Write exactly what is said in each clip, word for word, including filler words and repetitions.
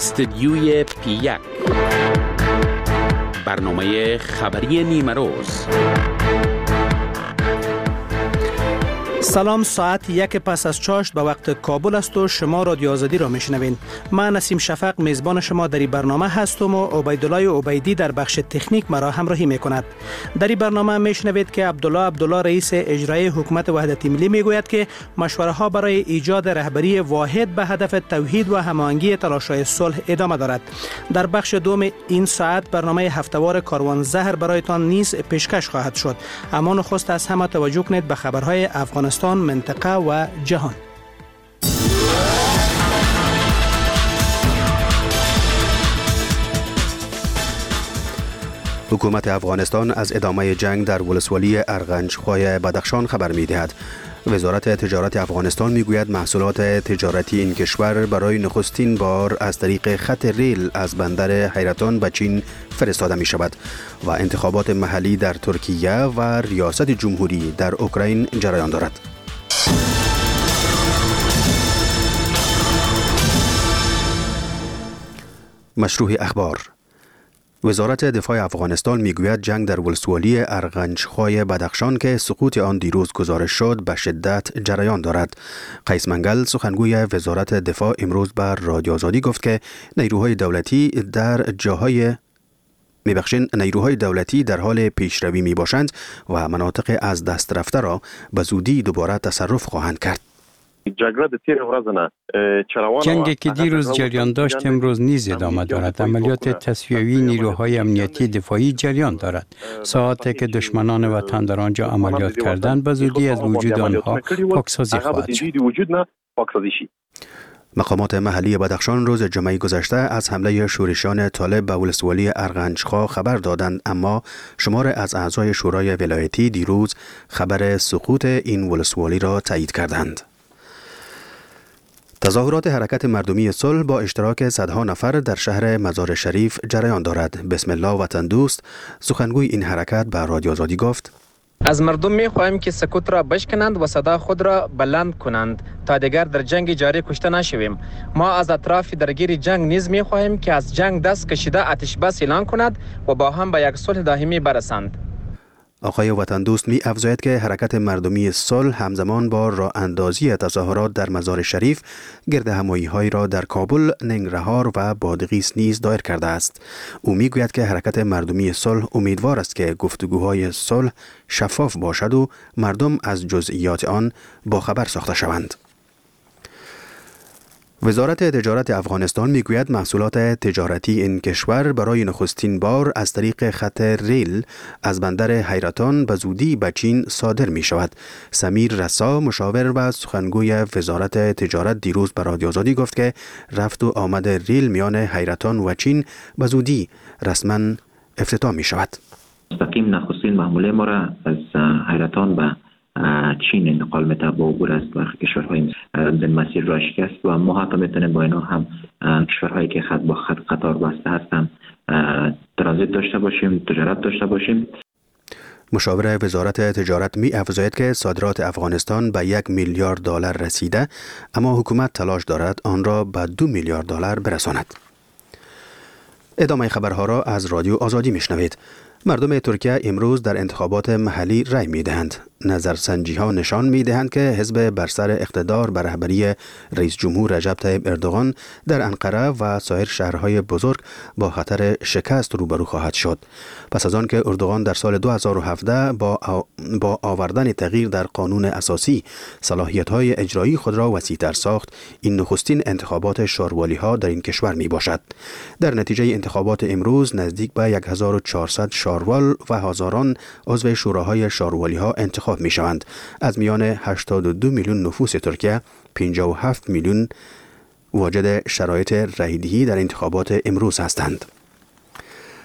استدیوی پی یک، برنامه خبری نیمه روز. سلام، ساعت یک پس از چاشت به وقت کابل است و شما رادیو آزادی را میشنوین. من نسیم شفق میزبان شما در این برنامه هستم و عبیدالله عبیدی در بخش تکنیک مرا همراهی میکند. در این برنامه میشنوید که عبدالله عبدالله رئیس اجرایی حکومت وحدت ملی میگوید که مشوره ها برای ایجاد رهبری واحد به هدف توحید و هماهنگی تلاش‌های صلح ادامه دارد. در بخش دوم این ساعت برنامه هفته‌وار کاروان زهر برایتان نیز پیشکش خواهد شد. اما نخست از همه توجه کنید به خبرهای افغانستان، منطقه و جهان. حکومت افغانستان از ادامه جنگ در ولسوالی ارغنجخوی بدخشان خبر می‌دهد. وزارت تجارت افغانستان میگوید محصولات تجارتی این کشور برای نخستین بار از طریق خط ریل از بندر حیرتان به چین فرستاده می شود و انتخابات محلی در ترکیه و ریاست جمهوری در اوکراین جریان دارد. مشروع اخبار. وزارت دفاع افغانستان میگوید جنگ در ولسوالی ارغنجخوی بدخشان که سقوط آن دیروز گزارش شد به شدت جریان دارد. قیس منگل سخنگوی وزارت دفاع امروز بر رادیو آزادی گفت که نیروهای دولتی در جاهای میبخشین نیروهای دولتی در حال پیشروی می باشند و مناطق از دست رفته را به زودی دوباره تصرف خواهند کرد. جنگی که دیروز جریان داشت امروز نیز ادامه دارد. عملیات تصفیه‌ای نیروهای امنیتی دفاعی جریان دارد. ساعاتی که دشمنان وطن در آنجا عملیات کردند به زودی از وجود آنها پاکسازی خواهد شد. مقامات محلی بدخشان روز جمعه گذشته از حمله شورشیان طالب به ولسوالی ارغنجخوا خبر دادند، اما شمار از اعضای شورای ولایتی دیروز خبر سقوط این ولسوالی را تایید کردند. تظاهرات حرکت مردمی صلح با اشتراک صدها نفر در شهر مزار شریف جریان دارد. بسم الله وطن دوست سخنگوی این حرکت به رادیو آزادی گفت: از مردم می خواهیم که سکوت را بشکنند و صدا خود را بلند کنند تا دیگر در جنگ جاری کشته نشویم. ما از اطراف درگیر جنگ نیز می خواهیم که از جنگ دست کشیده آتش بس اعلان کند و با هم به یک صلح دائمی برسند. آقای وطن دوست می افزاید که حرکت مردمی صلح همزمان با راه اندازی تظاهرات در مزار شریف گرد همایی های را در کابل، ننگرهار و بادغیس نیز دایر کرده است. او می گوید که حرکت مردمی صلح امیدوار است که گفتگوهای صلح شفاف باشد و مردم از جزئیات آن باخبر ساخته شوند. وزارت تجارت افغانستان میگوید محصولات تجارتی این کشور برای نخستین بار از طریق خط ریل از بندر حیرتان به زودی به چین صادر می شود. سمیر رسا مشاور و سخنگوی وزارت تجارت دیروز به رادیو آزادی گفت که رفت و آمد ریل میان حیرتان و چین به زودی رسما افتتاح می شود. مستقیم نخستین معامله ما را از حیرتان به چین انتقال میده با عبور از برخی کشورهای در مسیر را شکست و ما حتی میتونیم با اینا هم کشورهایی که خط با خط قطار بسته هستن ترانزیت داشته باشیم، تجارت داشته باشیم. مشاور وزارت تجارت می افزاید که صادرات افغانستان به یک میلیارد دلار رسیده، اما حکومت تلاش دارد آن را به دو میلیارد دلار برساند. ادامه خبرها را از رادیو آزادی میشنوید. مردم ترکیه امروز در انتخابات محلی رای می دهند. نظرسنجی ها نشان می دهند که حزب بر سر اقتدار به رهبری رئیس جمهور رجب طیب اردوغان در انقره و سایر شهرهای بزرگ با خطر شکست روبرو خواهد شد. پس از آن که اردوغان در سال دو هزار و هفده با, آ... با آوردن تغییر در قانون اساسی صلاحیت های اجرایی خود را وسیع‌تر ساخت، این نخستین انتخابات شاروالی ها در این کشور می باشد. در نتیجه انتخابات امروز نزدیک به چهار هزار و چهارصد شاروال و هزاران عضو شوراهای شاروالی ها انتخاب می شوند. از میان هشتاد و دو میلیون نفوس ترکیه، پنجاه و هفت میلیون واجد شرایط رایدهی در انتخابات امروز هستند.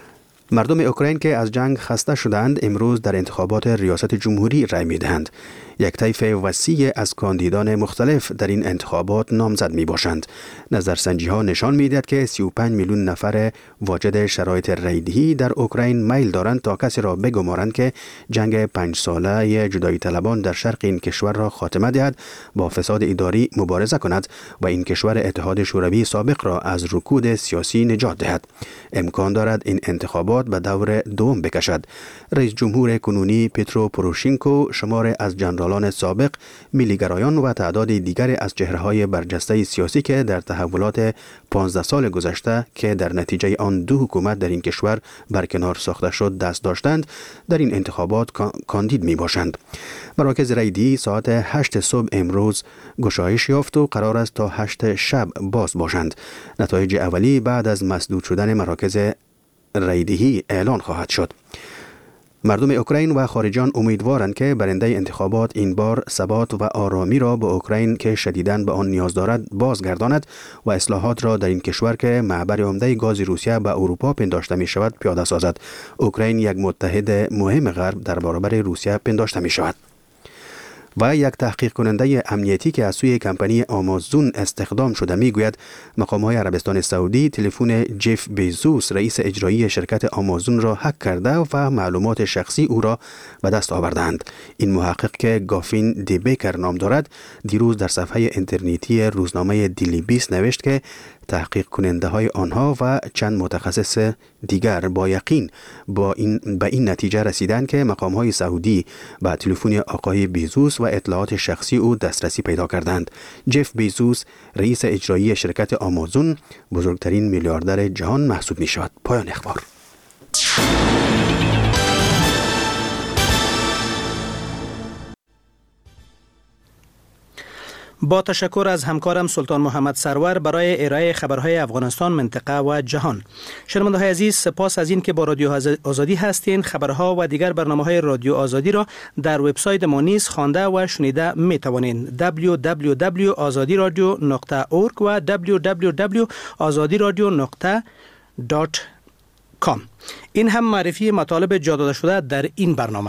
مردم اوکراین که از جنگ خسته شدند امروز در انتخابات ریاست جمهوری رای می دهند. یک طیف وسیع از کاندیدان مختلف در این انتخابات نامزد می باشند. نظرسنجی ها نشان می دهد که سی و پنج میلیون نفر واجد شرایط رایدهی در اوکراین میل دارند تا کسی را بگمارند که جنگ پنج ساله جدایی طلبان در شرق این کشور را خاتمه دهد، با فساد اداری مبارزه کند و این کشور اتحاد شوروی سابق را از رکود سیاسی نجات دهد. امکان دارد این انتخابات به دور دوم بکشد. رئیس جمهور کنونی پترو پوروشینکو شمار از جنرالان سابق، ملیگرایان و تعداد دیگر از چهره‌های برجسته سیاسی که در تحولات پانزده سال گذشته که در نتیجه آن دو حکومت در این کشور برکنار ساخته شد دست داشتند، در این انتخابات کاندید می باشند. مراکز رایدهی ساعت هشت صبح امروز گشایش یافت و قرار است تا هشت شب باز باشند. نتایج اولی بعد از مسدود شدن مراکز رایدهی اعلان خواهد شد. مردم اوکراین و خارجان امیدوارند که برنده انتخابات این بار ثبات و آرامی را به اوکراین که شدیداً به آن نیاز دارد بازگرداند و اصلاحات را در این کشور که معبر عمده گاز روسیه به اروپا پنداشته می شود پیاده سازد. اوکراین یک متحد مهم غرب در برابر روسیه پنداشته می شود. و یک تحقیق کننده امنیتی که از سوی کمپانی آمازون استخدام شده میگوید مقام‌های عربستان سعودی تلفن جف بیزوس رئیس اجرایی شرکت آمازون را هک کرده و معلومات شخصی او را به دست آوردند. این محقق که گافین دی بیکر نام دارد دیروز در صفحه اینترنتی روزنامه دیلی بیست نوشت که تحقیق کننده های آنها و چند متخصص دیگر با یقین با این به این نتیجه رسیدند که مقام های سعودی به تلفن آقای بیزوس و اطلاعات شخصی او دسترسی پیدا کردند. جف بیزوس رئیس اجرایی شرکت آمازون بزرگترین میلیاردر جهان محسوب می شود. پایان اخبار. با تشکر از همکارم سلطان محمد سرور برای ارائه خبرهای افغانستان، منطقه و جهان. شنونده‌های عزیز، سپاس از این که با رادیو آزادی هستین. خبرها و دیگر برنامه‌های رادیو آزادی را در وبسایت ما نیز خوانده و شنیده می‌توانید. دبلیو دبلیو دبلیو دات آزادی رادیو نقطه اورگ و دبلیو دبلیو دبلیو دات آزادی رادیو نقطه دات کام. این هم معرفی مطالب جا داده شده در این برنامه.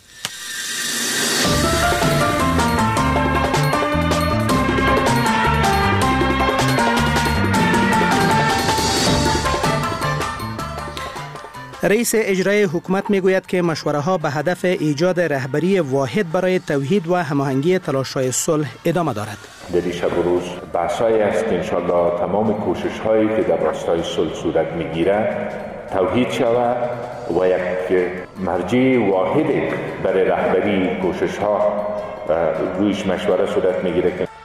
رئیس اجرایی حکومت میگوید که مشوره ها به هدف ایجاد رهبری واحد برای توحید و هماهنگی تلاش‌های صلح ادامه دارد. در این شب و روز بحثایی است که انشالله تمام کوشش هایی که در راستای صلح صورت میگیرد توحید شود و یک مرجع واحد برای رهبری کوشش ها رویش مشوره صورت میگیره. که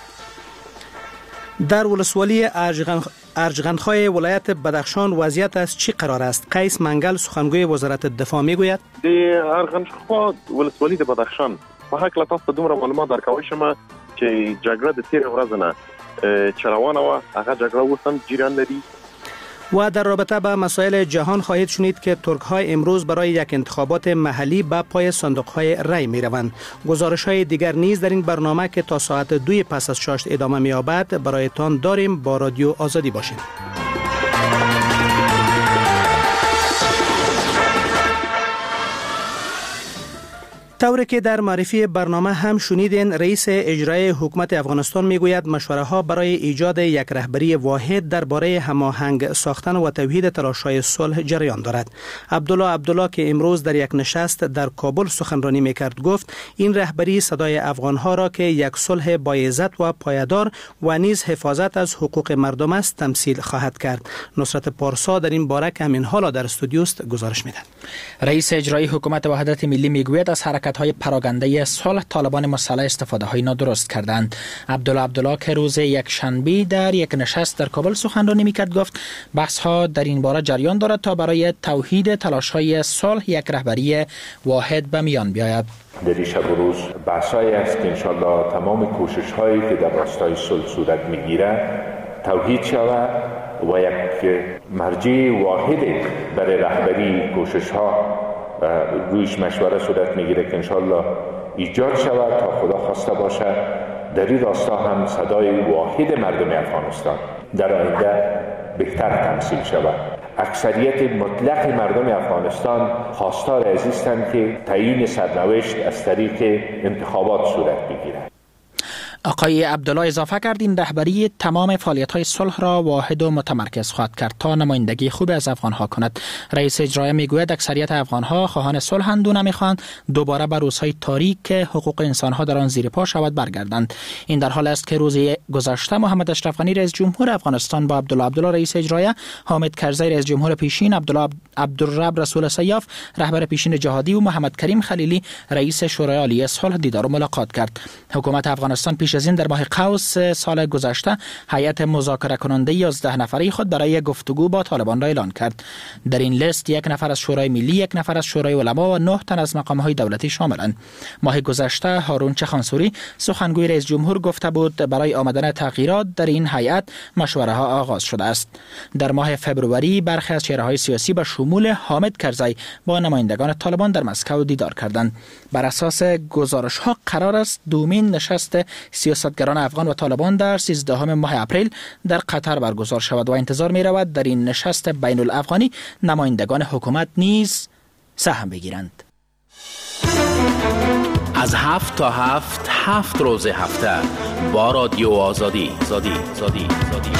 در ولسوالی ارجغندخای ولایت بدخشان وضعیت از چی قرار است؟ قیس منگل سخنگوی وزارت دفاع میگوید د ارجغندخا ولسوالی د بدخشان په حق تاسو دومره معلومات درکوي شم چې جګړه د تیر ورځ نه چې روانه و هغه جګړه اوس هم جریان لري. و در رابطه با مسائل جهان خواهید شنید که ترک ها امروز برای یک انتخابات محلی به پای صندوق های رای می روند. گزارش های دیگر نیز در این برنامه که تا ساعت دوی پس از چاشت ادامه می یابد برایتان داریم. با رادیو آزادی باشید. طوری که در معرفی برنامه هم شنیدین، رئیس اجرایی حکومت افغانستان میگوید مشوره ها برای ایجاد یک رهبری واحد درباره هماهنگ ساختن و توحید تلاش‌های صلح جریان دارد. عبدالله عبدالله که امروز در یک نشست در کابل سخنرانی میکرد گفت این رهبری صدای افغانها را که یک صلح با عزت و پایدار و نیز حفاظت از حقوق مردم است تمثیل خواهد کرد. نصرت پارسا در این باره که همین حالا در استودیوست گزارش میدهد. رئیس اجرایی حکومت وحدت ملی میگوید از حرکت های پراگنده صلح طالبان مسلح استفاده های نادرست کردند. عبدالله عبدالله که روز یک شنبه در یک نشست در کابل سخنرانی میکرد گفت بحث ها در این باره جریان دارد تا برای توحید تلاش های صلح یک رهبری واحد به میان بیاید. در این شب و روز بحثایی است که انشالله تمام کوشش هایی که در راستای صلح صورت میگیره توحید شود و یک مرجع واحد برای رهبری کوشش ها رویش مشوره صورت میگیره که انشالله ایجاد شود تا خدا خواسته باشه در این راستا هم صدای واحد مردم افغانستان در آینده بهتر تمثیل شود. اکثریت مطلق مردم افغانستان خواستار از هستند که تعیین سرنوشت از طریق انتخابات صورت بگیرد. آقای عبدالله اضافه کرد این رهبری تمام فعالیت‌های صلح را واحد و متمرکز خواهد کرد تا نمایندگی خوب از افغان‌ها کند. رئیس اجرایی میگوید اکثریت افغان‌ها خواهان صلح‌اند و نمی‌خواهند دوباره به روزهای تاریک که حقوق انسان‌ها در آن زیر پا شود برگردند. این در حالی است که روز گذشته محمد اشرف غنی رئیس جمهور افغانستان با عبدالله عبدالله رئیس اجرایی، حامد کرزی رئیس جمهور پیشین، عبدالله عبدالرب رسول سیاف رهبر پیشین جهادی و محمد کریم خلیلی رئیس شورای عالی صلح دیدار و ملاقات کرد. حکومت افغانستان پیش از این در ماه قوس سال گذشته هیئت مذاکره کننده یازده نفره خود برای گفتگو با طالبان را اعلان کرد. در این لیست یک نفر از شورای ملی، یک نفر از شورای علما و نه تن از مقام‌های دولتی شاملند. ماه گذشته هارون چخانسوری سخنگوی رئیس جمهور گفته بود برای آمدن تغییرات در این هیئت مشوره ها آغاز شده است. در ماه فبروری برخی از چهره‌های سیاسی به شمول حامد کرزی با نمایندگان طالبان در مسکو دیدار کردند. بر اساس گزارش‌ها قرار است دومین نشست سیاستگران افغان و طالبان در سیزدهم ماه اپریل در قطر برگزار شود و انتظار می رود در این نشست بین الافغانی نمایندگان حکومت نیز سهم بگیرند. از هفت تا هفت هفت روز هفته با رادیو آزادی زادی زادی زادی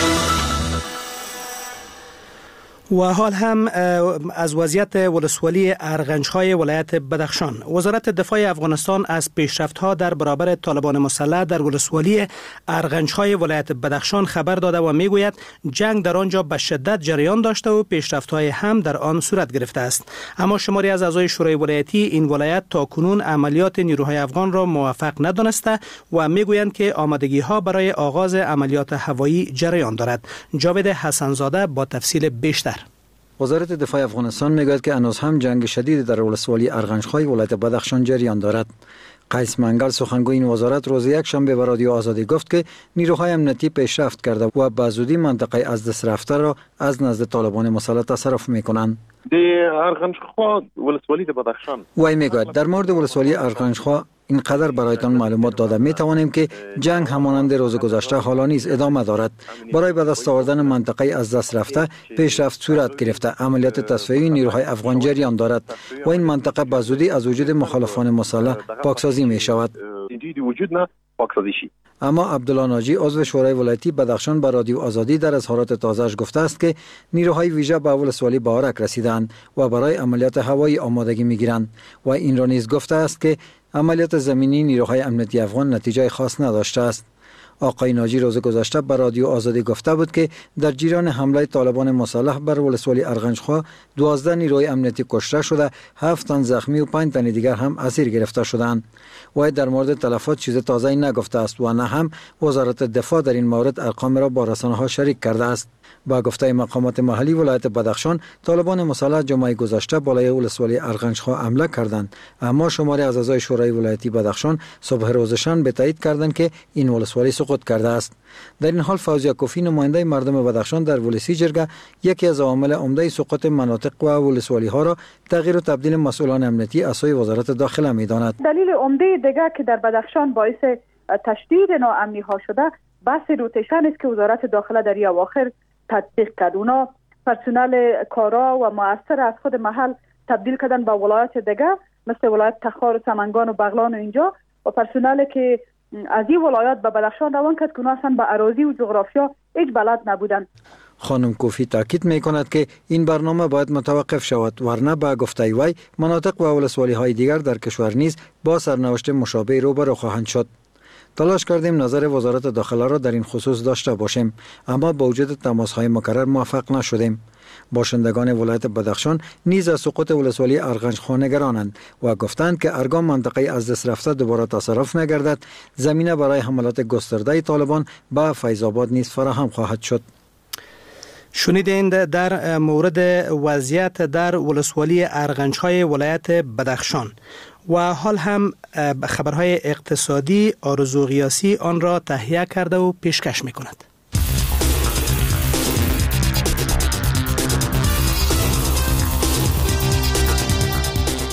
و حال هم از وضعیت ولسوالی ارغنج‌های ولایت بدخشان. وزارت دفاع افغانستان از پیشرفت‌ها در برابر طالبان مسلح در ولسوالی ارغنج‌های ولایت بدخشان خبر داده و میگوید جنگ در آنجا به شدت جریان داشته و پیشرفت‌های هم در آن صورت گرفته است. اما شماری از اعضای شورای ولایتی این ولایت تاکنون عملیات نیروهای افغان را موفق ندانسته و میگویند که آمادگی‌ها برای آغاز عملیات هوایی جریان دارد. جاوید حسنزاده با تفصیل بیشتر. وزارت دفاع افغانستان میگوید که هنوز هم جنگ شدید در ولسوالی ارغنج‌های ولایت بدخشان جریان دارد. قیس منگل سخنگوی این وزارت روز یک شنبه به رادیو آزادی گفت که نیروهای امنیتی پیشرفت کرده و به زودی منطقه از دست رفته را از نزد طالبان مسلح تصرف میکنند. در ارغنج‌ها ولسوالی بدخشان وی میگوید در مورد ولسوالی ارغنج‌ها اینقدر برایتان معلومات داده می توانیم که جنگ همانند روز گذشته حالا نیز ادامه دارد. برای به دست آوردن منطقه از دست رفته پیشرفت صورت گرفته، عملیات تصفیه‌ای نیروهای افغان جریان دارد و این منطقه به زودی از وجود مخالفان مسلح پاکسازی می شود. اما عبدالله ناجی عضو شورای ولایتی بدخشان به رادیو آزادی در اظهارات تازه‌اش گفته است که نیروهای ویژه به ولسوالی بارک رسیدند و برای عملیات هوایی آمادگی می‌گیرند و این را نیز گفته است که عملیات زمینی نیروهای امنیتی افغان نتیجه خاص نداشته است. آقای ناجی روز گذشته به رادیو آزادی گفته بود که در جریان حمله طالبان مسلح بر ولسوالی ارغنج‌ها دوازده نیروی امنیتی کشته شده، هفت تن زخمی و پنج تن دیگر هم اسیر گرفته شدند. و در مورد تلفات چیز تازه‌ای نگفته است و نه هم وزارت دفاع در این مورد ارقام را با رسانه‌ها شریک کرده است. با گفته مقامات محلی ولایت بدخشان، طالبان مسلح جمعه گذشته بالای ولسوالی ارغنج‌ها حمله کردند، اما شماری از اعضای شورای ولایتی بدخشان صبح روز شنبه تایید کردند که این ولسوالی سقوط کرده است. در این حال فوزیا کوفی نماینده مردم بدخشان در ولسی جرگه یکی از عوامل عمده سقوط مناطق و ولسوالی ها را تغییر و تبدیل مسئولان امنیتی از سوی وزارت داخله می‌داند. دلیل عمده دیگر که در بدخشان باعث تشدید ناامنی ها شده بحث روتیشن است که وزارت داخله در اواخر تطبیق کرد. اونا پرسنل کارا و مؤثر از خود محل تبدیل کردن به ولایت دیگر مثل ولایت تخار و سمنگان و بغلان و اینجا و پرسنل که از این ولایات به بدخشان روان کرد که اونا اصلا به اراضی و جغرافیا هیچ بلد نبودن. خانم کوفی تاکید می کند که این برنامه باید متوقف شود، ورنه به گفته وی مناطق و ولسوالی های دیگر در کشور نیز با سرنوشت مشابه روبرو خواهند شد. تلاش کردیم نظر وزارت داخله را در این خصوص داشته باشیم، اما با وجود تماس‌های مکرر موفق نشدیم. باشندگان ولایت بدخشان نیز از سقوط ولسوالی ارغنج‌ها نگرانند و گفتند که ارگام منطقه از دست رفته دوباره تصرف نگردد، زمینه برای حملات گسترده طالبان به فیض آباد نیز فراهم خواهد شد. شنیدند در مورد وضعیت در ولسوالی ارغنج‌های ولایت بدخشان. و حال هم خبرهای اقتصادی آرزو غیاسی آن را تهیه کرده و پیشکش می کند.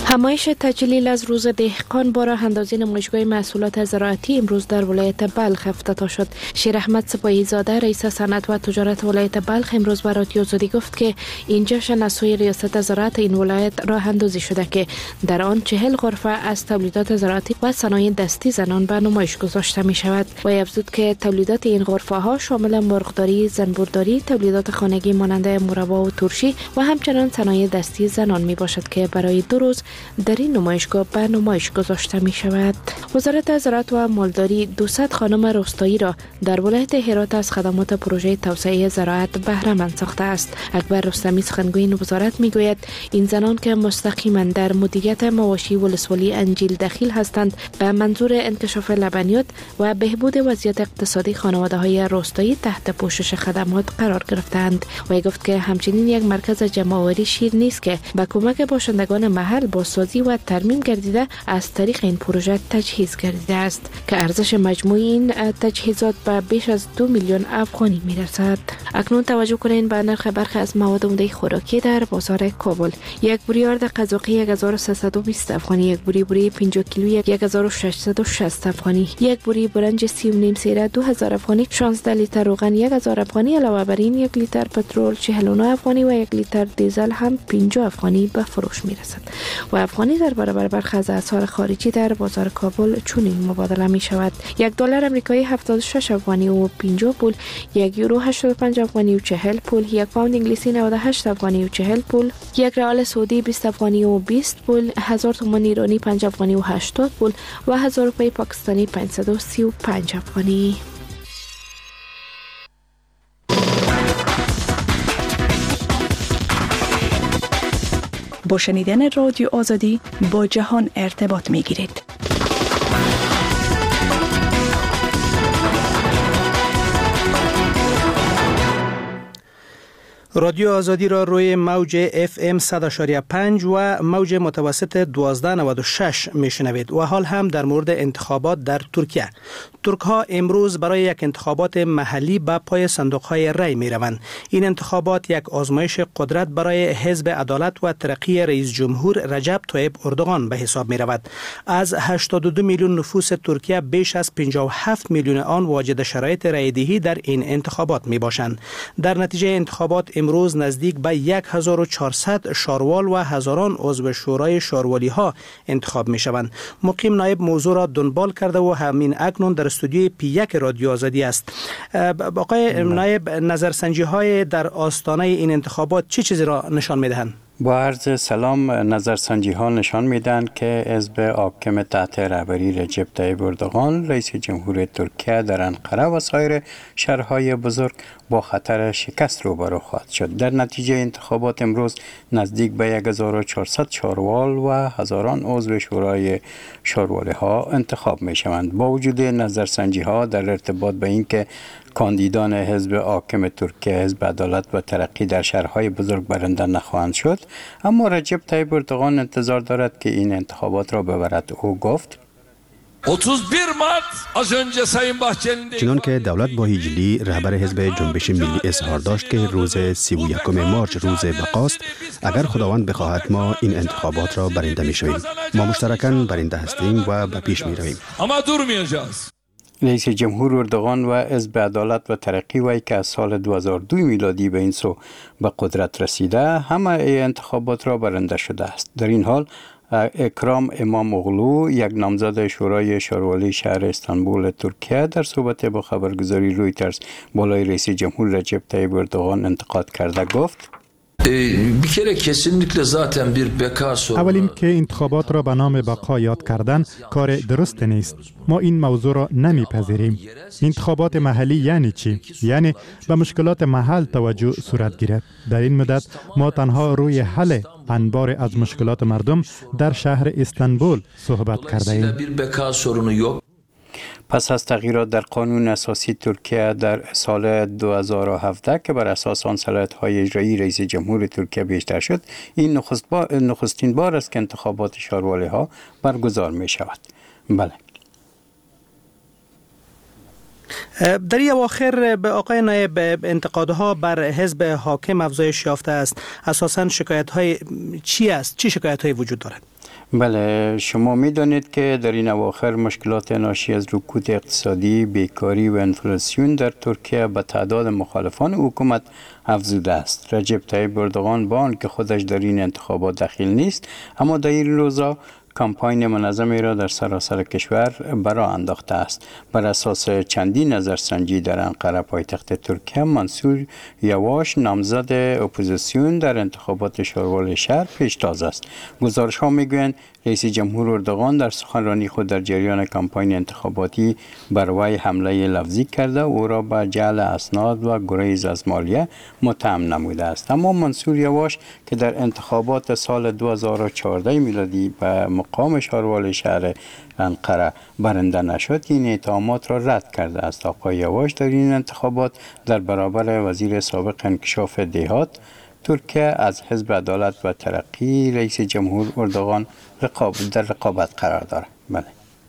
همایش تجلیل از روز دهقان با راه اندازی نمایشگاه محصولات زراعتی امروز در ولایت بلخ افتتاح شد. شیر احمد سپاهی زاده رئیس صنعت و تجارت ولایت بلخ امروز به رادیو آزادی گفت که این جشن از سوی ریاست زراعت این ولایت راه اندازی شده که در آن چهل غرفه از تولیدات زراعتی و صنایع دستی زنان به نمایش گذاشته می شود. و افزود که تولیدات این غرفه ها شامل مرغداری، زنبورداری، تولیدات خانگی مانند مربا و ترشی و همچنان صنایع دستی زنان می باشد که برای دو روز در این نمایشگاه به نمایش گذاشته می شود. وزارت زراعت و مالداری دویست خانم روستایی را در ولایت هرات از خدمات پروژه توسعه زراعت بهره مند ساخته است. اکبر رستمی سخنگوی این وزارت می گوید این زنان که مستقیما در مدیریت مواشی ولسوالی انجیل دخیل هستند به منظور انکشاف لبنیات و بهبود وضعیت اقتصادی خانواده های روستایی تحت پوشش خدمات قرار گرفتند. و گفت که همچنین یک مرکز جمع‌آوری شیر نیست که به کمک باشندگان محل با سازی و ترمیم گردیده از طریق این پروژه تجهیز گردیده است که ارزش مجموعی این تجهیزات به بیش از دو میلیون افغانی میرسد. اکنون توجه کنید به نرخ برخی از مواد عمده خوراکی در بازار کابل. یک بوری آرد قزاقی یک هزار و سیصد و بیست افغانی، یک بوری بوری پنجاه کیلویی یک هزار و ششصد و شصت افغانی، یک بوری برنج سی و نیم سیره دو هزار افغانی، شانزده لیتر روغن یک هزار افغانی. علاوه بر این یک لیتر پترول چهل و نه افغانی و یک لیتر دیزل هم پنجاه افغانی به فروش میرسد. و افغانی در برابر برخی از اسعار خارجی در بازار کابل چنین مبادله می شود: یک دلار آمریکایی هفتاد و شش افغانی و پنجاه پول، یک یورو هشتاد و پنج افغانی و چهل پول، یک پوند انگلیسی نود و هشت افغانی و چهل پول، یک ریال سعودی بیست افغانی و بیست پول، هزار تومان ایرانی پنج افغانی و هشتاد پول و هزار روپیه پاکستانی پانصد و سی و پنج افغانی. با شنیدن رادیو آزادی با جهان ارتباط می گیرید. رادیو آزادی را روی موج اف ام صد و پنج و موج متوسط دوازده نود و شش میشنوید. و حال هم در مورد انتخابات در ترکیه. ترک ها امروز برای یک انتخابات محلی به پای صندوق های رای می روند. این انتخابات یک آزمایش قدرت برای حزب عدالت و ترقی رئیس جمهور رجب طیب اردوغان به حساب می رود. از هشتاد و دو میلیون نفوس ترکیه بیش از پنجاه و هفت میلیون آن واجد شرایط رای دهی در این انتخابات می باشند. در نتیجه انتخابات امروز نزدیک به هزار و چهارصد شاروال و هزاران عضو شورای شاروالی ها انتخاب می شوند. مقیم نایب موضوع را دنبال کرده و همین اکنون در استودیوی پی یک رادیو آزادی است. آقای نایب، نظرسنجی های در آستانه این انتخابات چه چیزی را نشان می دهند؟ با عرض سلام، نظرسنجی ها نشان میدن که حزب حاکم تحت رهبری رجب طیب اردوغان رئیس جمهور ترکیه در انقره و سایر شهرهای بزرگ با خطر شکست روبرو خواهد شد. در نتیجه انتخابات امروز نزدیک به هزار و چهارصد شاروال و هزاران عضو شورای شاروالی ها انتخاب می شوند. با وجود نظرسنجی ها در ارتباط به اینکه کاندیدان حزب حاکم ترکیه حزب عدالت و ترقی در شهرهای بزرگ برنده نخواهند شد، اما رجب طیب اردوغان انتظار دارد که این انتخابات را ببرد. او گفت چنان که دولت باهیجلی رهبر حزب جنبش ملی اظهار داشت که روز سی و یکم مارچ روز بقاست، اگر خداوند بخواهد ما این انتخابات را برنده می شویم. ما مشترکاً برنده هستیم و به پیش می رویم. اما دور میاجاست. رئیس جمهور اردوغان و حزب عدالت و ترقی وی که از سال دو هزار و دو میلادی به این سو به قدرت رسیده همه انتخابات را برنده شده است. در این حال اکرام امام اغلو، یک نامزد شورای شاروالی şehir استانبول ترکیه، در صحبت با خبرگزاری رویترز بالای رئیس جمهور رجب طیب اردوغان انتقاد کرده گفت: bir kere kesinlikle zaten bir beka sorunu. اول این که انتخابات را به نام بقا یاد کردن کار درست نیست. ما این موضوع را نمیپذیریم. انتخابات محلی یعنی چی؟ یعنی به مشکلات محل توجه صورت گیرد. در این مدت ما تنها روی حل انبار از مشکلات مردم در شهر استانبول صحبت کرده ایم. bir beka sorunu yok. پس از تغییرات در قانون اساسی ترکیه در سال دو هزار و هفده که بر اساس آن صلاحیت‌های اجرایی رئیس جمهور ترکیه بیشتر شد، این نخست با نخستین بار است که انتخابات شاروالی ها برگزار می شود. بله. در این اواخر به آقای نایب انتقادها بر حزب حاکم افزایش یافته است. اساساً شکایت های چی است؟ چی شکایت های وجود دارد؟ بله، شما میدانید که در این اواخر مشکلات ناشی از رکود اقتصادی، بیکاری و انفلاسیون در ترکیه به تعداد مخالفان حکومت افزوده است. رجب طیب اردوغان با آنکه خودش در این انتخابات دخیل نیست، اما در این روزا کمپاین منظمی را در سراسر کشور برا انداخته است. بر اساس چندین نظرسنجی در انقره پایتخت ترکیه، منصور یواش نامزد اپوزیسیون در انتخابات شوروال شهر پیشتاز است. گزارش ها میگویند رئیس جمهور اردوغان در سخنرانی خود در جریان کمپاین انتخاباتی بر وی حمله لفظی کرده و او را به جعل اسناد و گریز از مالیه متهم نموده است. اما منصور یواش که در انتخابات سال دو هزار و چهارده میلادی به مقام شوروال شهر انقره برنده نشد، این اتهامات را رد کرده است. آقای یواش در این انتخابات در برابر وزیر سابق انکشاف دهات ترکیه از حزب عدالت و ترقی رئیس جمهور اردوغان رقاب در رقابت قرار دارد. بله.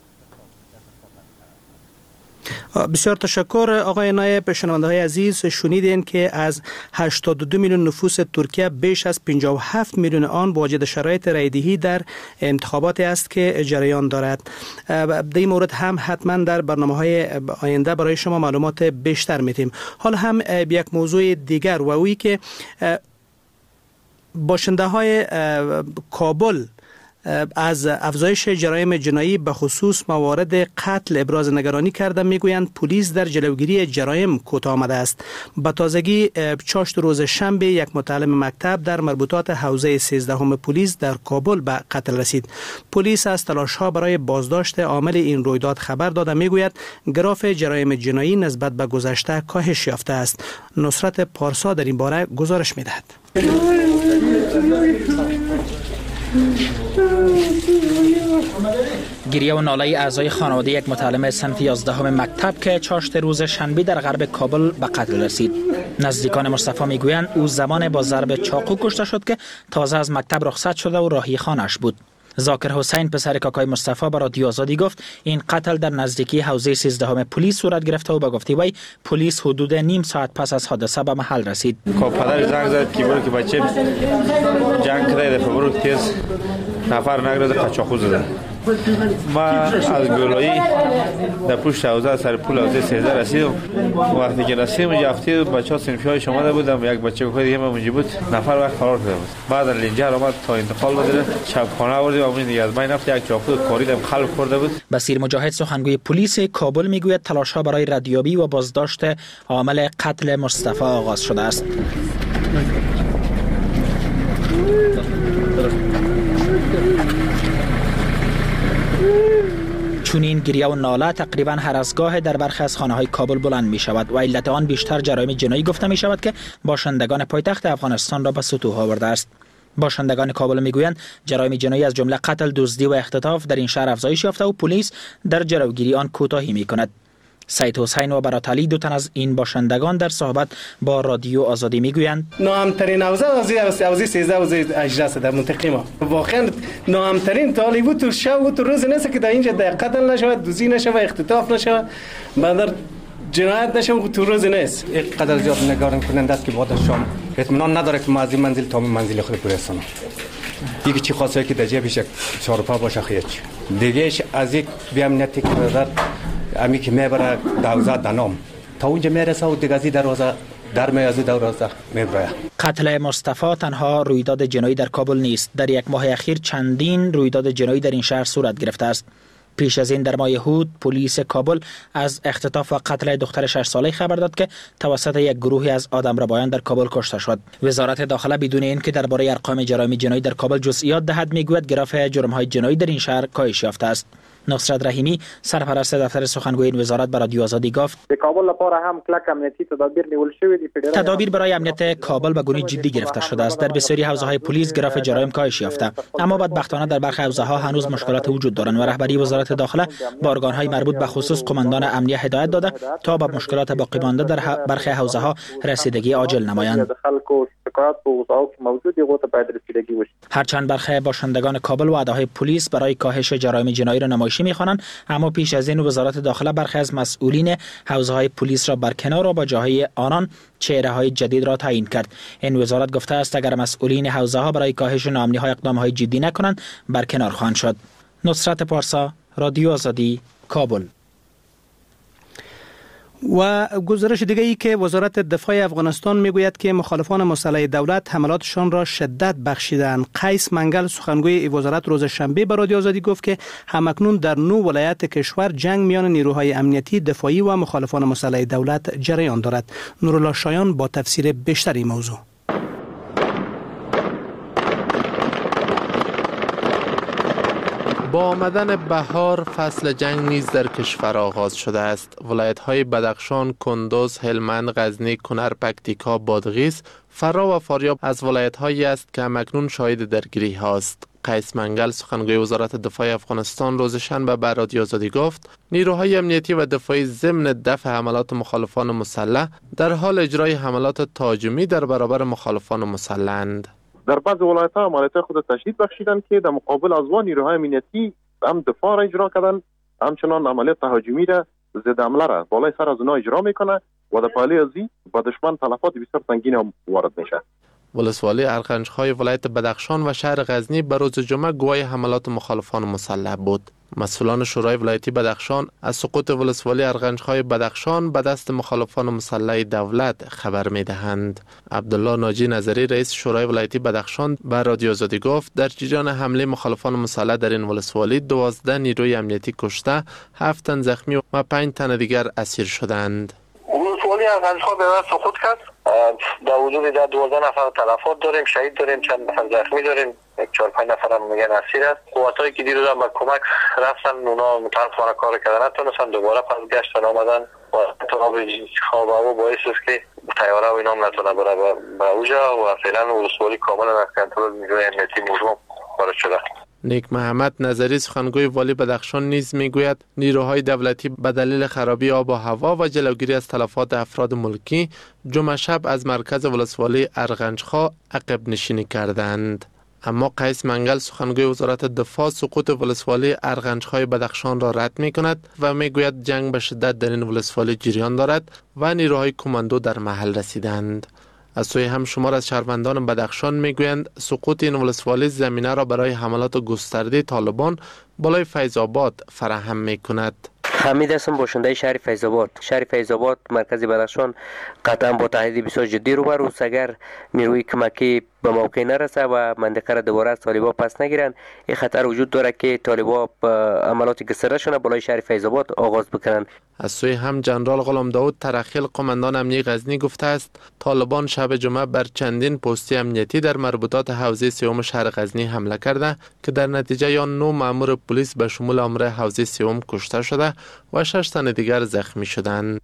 بسیار تشکر آقای نایب. شنونده های عزیز، شنیدین که از هشتاد و دو میلیون نفوس ترکیه بیش از پنجاه و هفت میلیون آن واجد شرایط رایدهی در انتخابات است که جریان دارد. در این مورد هم حتما در برنامه های آینده برای شما معلومات بیشتر میتیم. حالا هم یک موضوع دیگر و اویی که باشنده های کابل از افزایش جرایم جنایی به خصوص موارد قتل ابراز نگرانی کرده. میگویند پلیس در جلوگیری جرایم کوتاه آمده است. به تازگی چاشت روز شنبه یک متعلم مکتب در مربوطات حوزه سیزدهم پلیس در کابل به قتل رسید. پلیس از تلاش‌ها برای بازداشت عامل این رویداد خبر داده. میگوید گراف جرایم جنایی نسبت به گذشته کاهش یافته است. نصرت پارسا در این باره گزارش می‌دهد. گریه و ناله اعضای خانواده یک متعلم صنف یازدهم مکتب که چاشت روز شنبه در غرب کابل به قتل رسید. نزدیکان مصطفی میگویند او زمان با ضرب چاقو کشته شد که تازه از مکتب رخصت شده و راهی خانه‌اش بود. ذاکر حسین پسر کاکای مصطفی به رادیو آزادی گفت این قتل در نزدیکی حوزه سیزدهم پلیس صورت گرفته و به گفته وی پلیس حدود نیم ساعت پس از حادثه به محل رسید. پدر زنگ زد که برو که بچه جنگ کرده دفعه برو تیز نفر نگرده قچاقو زدن. ما از گلایی در پشت حوزه سر پول حوزه سیزده رسیدم. وقتی که رسیدم یافتی بچه ها صنفی های شما بودم، یک بچه که دیگه من اونجا بود نفر وقت فرار کرده بود. بعد لنجر آمد تا انتقال بده شبخانه آوردیم و دیگه از من نفت یک چاقو کاریدم خلق کرده بود. بصیر مجاهد سخنگوی پلیس کابل میگوید تلاش ها برای ردیابی و بازداشت عامل قتل مصطفی آغاز شده است. چونین گریه و ناله تقریبا هر از گاه در برخی از خانه‌های کابل بلند می شود و علت آن بیشتر جرایم جنایی گفته می شود که باشندگان پایتخت افغانستان را به سطوح آورده است. باشندگان کابل میگویند جرایم جنایی از جمله قتل، دزدی و اختطاف در این شهر افزایش یافته و پلیس در جلوگیری آن کوتاهی می کند. سید حسین و برات علی دو تن از این باشندگان در صحبت با رادیو آزادی میگویند ناامترین حوزه حوزه سیزده حوزه هجده است در منطقه ما. واقعا ناامترین طالبو تو شب و تو روز نیست که در اینجا قتل نشود، دزدی نشود، اختطاف نشود، بندر جنایت نشود تو روز نیست. یک قدر زیاد نگران کننده است که بعد از شام اطمینان نداره که ما از این منزل تا منزل خود برسیم. دیگه چی خواسته که در جیبش یک چهارپا باشه خیلی دیگه از یک بیامنیتی که امی که میبره دوزه دنام تا اونجا میرسه و دیگه ازی دروازه در میازی دروازه میبره. قتل مصطفی تنها رویداد جنایی در کابل نیست. در یک ماه اخیر چندین رویداد جنایی در این شهر صورت گرفته است. پیش از این در ماه هود پلیس کابل از اختطاف و قتل دختر شش ساله خبر داد که توسط یک گروهی از آدمربایان در کابل کشته شد. وزارت داخله بدون اینکه درباره ارقام جرایم جنایی در کابل جزئیات دهد میگوید گراف جرم‌های جنایی در این شهر کاهش یافته است. نصرت رحیمی سرپرست دفتر سخنگوی این وزارت برای رادیو آزادی گفت کابل لپاره هم کلک امنیتی تدابیر نیول شوی دی. تدابیر برای امنیت کابل به گونه جدی گرفته شده است. در بسیاری حوزه‌های پلیس گراف جرایم کاهش یافته، اما بدبختانه در برخی حوزه‌ها هنوز مشکلات وجود دارند و رهبری وزارت داخله با ارگان‌های مربوط به خصوص قماندان امنیه هدایت داده تا به مشکلات باقی مانده در برخی حوزه‌ها رسیدگی عاجل نمایند. هرچند برخی باشندگان کابل و ادارهای پلیس برای کاهش جرایم جنایی را نمایش خاموشی می‌خوانند، اما پیش از این وزارت داخله برخی از مسئولین حوزه‌های پلیس را برکنار و با جاهای آنان چهره‌های جدید را تعیین کرد. این وزارت گفته است اگر مسئولین حوزه‌ها برای کاهش ناامنی‌ها اقدام‌های جدی نکنند برکنار خواهند شد. نصرت پارسا، رادیو آزادی، کابل. و گزارش دیگه ای که وزارت دفاع افغانستان میگوید که مخالفان مسلح دولت حملاتشان را شدت بخشیدند. قیس منگل سخنگوی این وزارت روز شنبه به رادیو آزادی گفت که همکنون در نو ولایت کشور جنگ میان نیروهای امنیتی، دفاعی و مخالفان مسلح دولت جریان دارد. نورالله شایان با تفسیر بیشتر این موضوع. با آمدن بهار فصل جنگ نیز در کشور آغاز شده است. ولایت‌های بدخشان، کندوز، هلمند، غزنی، کنر، پکتیکا، بادغیس، فرا و فاریاب از ولایت‌هایی است که همکنون شاهد درگیری هاست. قیس منگل سخنگوی وزارت دفاع افغانستان روز شنبه به رادیو آزادی گفت نیروهای امنیتی و دفاعی ضمن دفع حملات مخالفان مسلح در حال اجرای حملات تهاجمی در برابر مخالفان مسلح‌اند. در بعض ولایت‌ها عملیات خود تشدید بخشیدند که در مقابل از وان نیروهای امنیتی هم دفاع را اجرا کردن، همچنان عملیات تهاجمی را ضد حمله را بالای سر از اونها اجرا میکنه و در پایله ازی با دشمن تلفات بسیار سنگین هم وارد میشه. ولسوالی ارغنج‌های ولایت بدخشان و شهر غزنی به روز جمعه گواه حملات مخالفان مسلح بود. مسئولان شورای ولایتی بدخشان از سقوط ولسوالی ارغنج‌های بدخشان به دست مخالفان مسلح دولت خبر می‌دهند. عبدالله ناجی نظری رئیس شورای ولایتی بدخشان به رادیو آزادی گفت در جریان حمله مخالفان مسلح در این ولسوالی دوازده نیروی امنیتی کشته، هفت تن زخمی و پنج تن دیگر اسیر شدند. ولسوالی ارغنج‌ها به واسه سقوط کرد. در حدود در دوازده نفر تلفات داریم، شهید داریم، چند نفر زخمی داریم، یک چهار پنج نفر هم میگن اسیر است. قوتایی که دیروز هم با کمک رفتن اونا متاسفانه کار کردن نتونستن، دوباره پس گشتن آمدن و اضطراب خواب هوا باعث است که طیاره و اینا هم نتونه بره به اوجا و فعلا ولسوالی کاملا از کنترل نیروی امنیتی موضوع خارج شده. نیک محمد نظری سخنگوی والی بدخشان نیز میگوید نیروهای دولتی به دلیل خرابی آب و هوا و جلوگیری از تلفات افراد ملکی جمعه شب از مرکز ولسوالی ارغنج‌ها عقب نشینی کردند. اما قیس منگل سخنگوی وزارت دفاع سقوط ولسوالی ارغنج‌های بدخشان را رد می‌کند و میگوید جنگ به شدت در این ولسوالی جریان دارد و نیروهای کماندو در محل رسیدند. از سوی هم شمار از شهروندان بدخشان میگویند سقوط این ولسوالی زمینه را برای حملات گسترده طالبان بالای فیض آباد فراهم می‌کند. حمید هستم، باشنده شهر فیض آباد. شهر فیض آباد مرکز بدخشان قطعا با تهدید بسیار جدی روبرو است. اگر نیروی کمکی به موقع نرسه و منطقه را دوباره از طالبان پس نگیرند، این خطر وجود داره که طالبان عملات گستردهشان بالای شهر فیض آباد آغاز بکنند. از سوی هم جنرال غلام داود ترخیل قماندان امنیتی غزنی گفته است طالبان شب جمعه بر چندین پستی امنیتی در مربوطات حوزه سوم شهر غزنی حمله کرده که در نتیجه یا نه مأمور پلیس به شمول مأمور حوزه سوم کشته شده و شش تن دیگر زخمی شدند.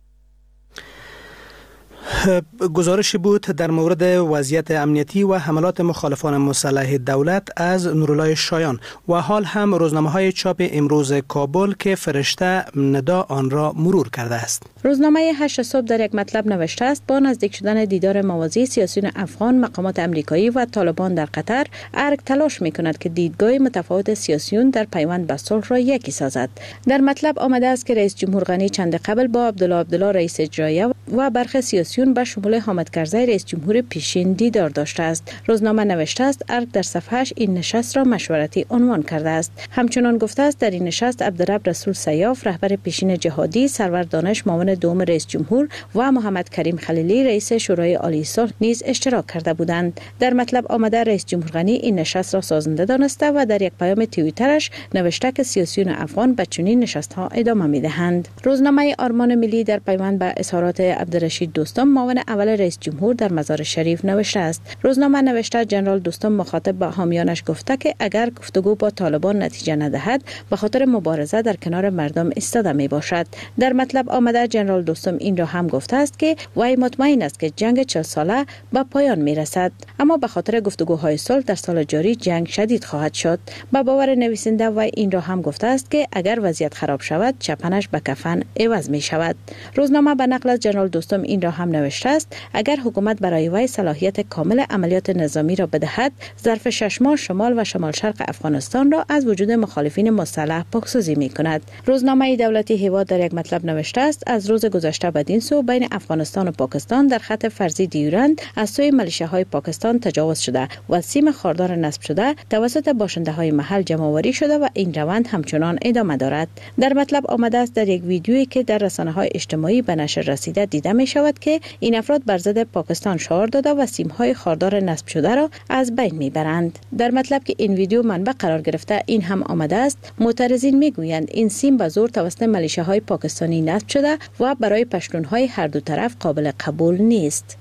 گزارشی بود در مورد وضعیت امنیتی و حملات مخالفان مسلح دولت از نورالله شایان. و حال هم روزنامه‌های چاپ امروز کابل که فرشته ندا آن را مرور کرده است. روزنامه هشت صبح در یک مطلب نوشته است با نزدیک شدن دیدار موازی سیاسیون افغان، مقامات امریکایی و طالبان در قطر، ارگ تلاش می‌کند که دیدگاه متفاوت سیاسیون در پیوند به صلح را یکی سازد. در مطلب آمده است که رئیس جمهور غنی چند قبل با عبدالله عبدالله رئیس اجرایه و برخی سیاسیون به شمول حامد کرزی رئیس جمهور پیشین دیدار داشته است. روزنامه نوشته است ارگ در صفحه‌اش این نشست را مشورتی عنوان کرده است. همچنان گفته است در این نشست عبدالرب رسول سیاف رهبر پیشین جهادی، سرور دانش معاون دوم رئیس جمهور و محمد کریم خلیلی رئیس شورای عالی صلح نیز اشتراک کرده بودند. در مطلب آمده رئیس جمهور غنی این نشست را سازنده دانسته و در یک پیام توییترش نوشته که سیاسیون افغان به چنین نشست‌ها ادامه می‌دهند. روزنامه آرمان ملی در پیوند به اظهارات عبدالرشید دوستم معاون اول رئیس جمهور در مزار شریف نوشته است. روزنامه نوشته جنرال دوستم مخاطب به حامیانش گفته که اگر گفتگو با طالبان نتیجه ندهد به خاطر مبارزه در کنار مردم ایستاده می باشد. در مطلب آمده جنرال دوستم این را هم گفته است که وی مطمئن است که جنگ چهل ساله به پایان می رسد، اما به خاطر گفتگوهای صلح در سال جاری جنگ شدید خواهد شد. به باور نویسنده وی این را هم گفته است که اگر وضعیت خراب شود چپنش به کفن عوض می شود. روزنامه به نقل از جنرال دوستم این را هم نوشته نوشته است اگر حکومت برای وی صلاحیت کامل عملیات نظامی را بدهد، ظرف شش ماه شمال و شمال شرق افغانستان را از وجود مخالفین مسلح پاکسازی می کند. روزنامه دولتی هیواد در یک مطلب نوشته است از روز گذشته بدین سو بین افغانستان و پاکستان در خط فرضی دیورند از سوی ملیشه‌های پاکستان تجاوز شده و سیم خاردار نصب شده توسط باشنده‌های محل جمع‌آوری شده و این روند همچنان ادامه دارد. در مطلب آمده است در یک ویدیویی که در رسانه‌های اجتماعی به نشر رسیده دیده می شود که این افراد بر ضد پاکستان شعار داده و سیم‌های خاردار نصب شده را از بین می‌برند. در مطلب که این ویدیو منبع قرار گرفته این هم آمده است معترضین می‌گویند این سیم به زور توسط ملیشه‌های پاکستانی نصب شده و برای پشتون‌های هر دو طرف قابل قبول نیست.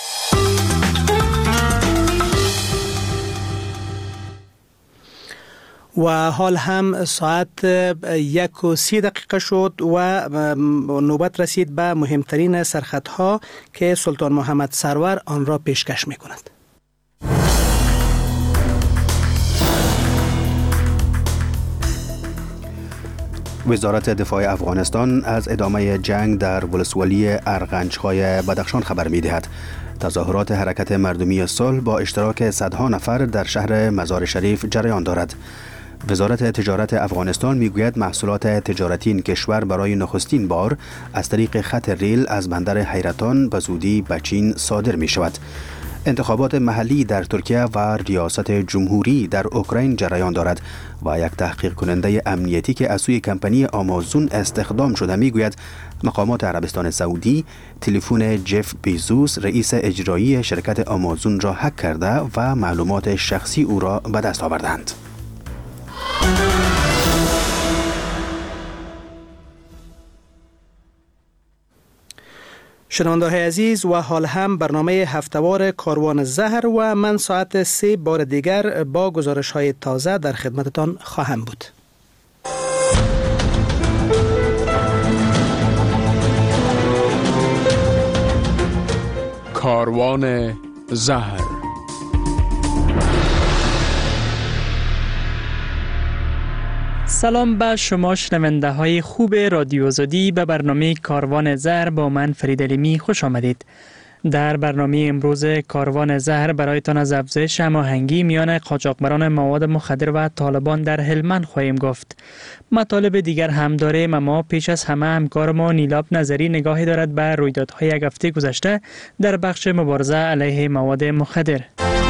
و حال هم ساعت یک و سی دقیقه شد و نوبت رسید به مهمترین سرخطها که سلطان محمد سرور آن را پیشکش می کند. وزارت دفاع افغانستان از ادامه جنگ در ولسوالی ارغنج‌های بدخشان خبر می دهد. تظاهرات حرکت مردمی صلح با اشتراک صدها نفر در شهر مزار شریف جریان دارد. وزارت تجارت افغانستان میگوید محصولات تجارتی این کشور برای نخستین بار از طریق خط ریل از بندر حیرتان به زودی به چین صادر می شود. انتخابات محلی در ترکیه و ریاست جمهوری در اوکراین جریان دارد و یک تحقیق کننده امنیتی که از سوی کمپانی آمازون استخدام شده میگوید مقامات عربستان سعودی تلفن جف بیزوس رئیس اجرایی شرکت آمازون را هک کرده و معلومات شخصی او را به دست آوردند. شنونده‌های عزیز و حال هم برنامه هفتهوار کاروان زهر و من ساعت سه بار دیگر با گزارش های تازه در خدمتتان خواهم بود. کاروان زهر. سلام به شما شنونده های خوب رادیو آزادی. به برنامه کاروان زهر با من فرید علیمی خوش آمدید. در برنامه امروز کاروان زهر برایتان از افزایش هماهنگی میان قاچاقبران مواد مخدر و طالبان در هلمند خواهیم گفت. مطالب دیگر هم داریم، اما پیش از همه همکار ما نیلاب نظری نگاهی دارد به رویدادهای یک هفته گذشته در بخش مبارزه علیه مواد مخدر.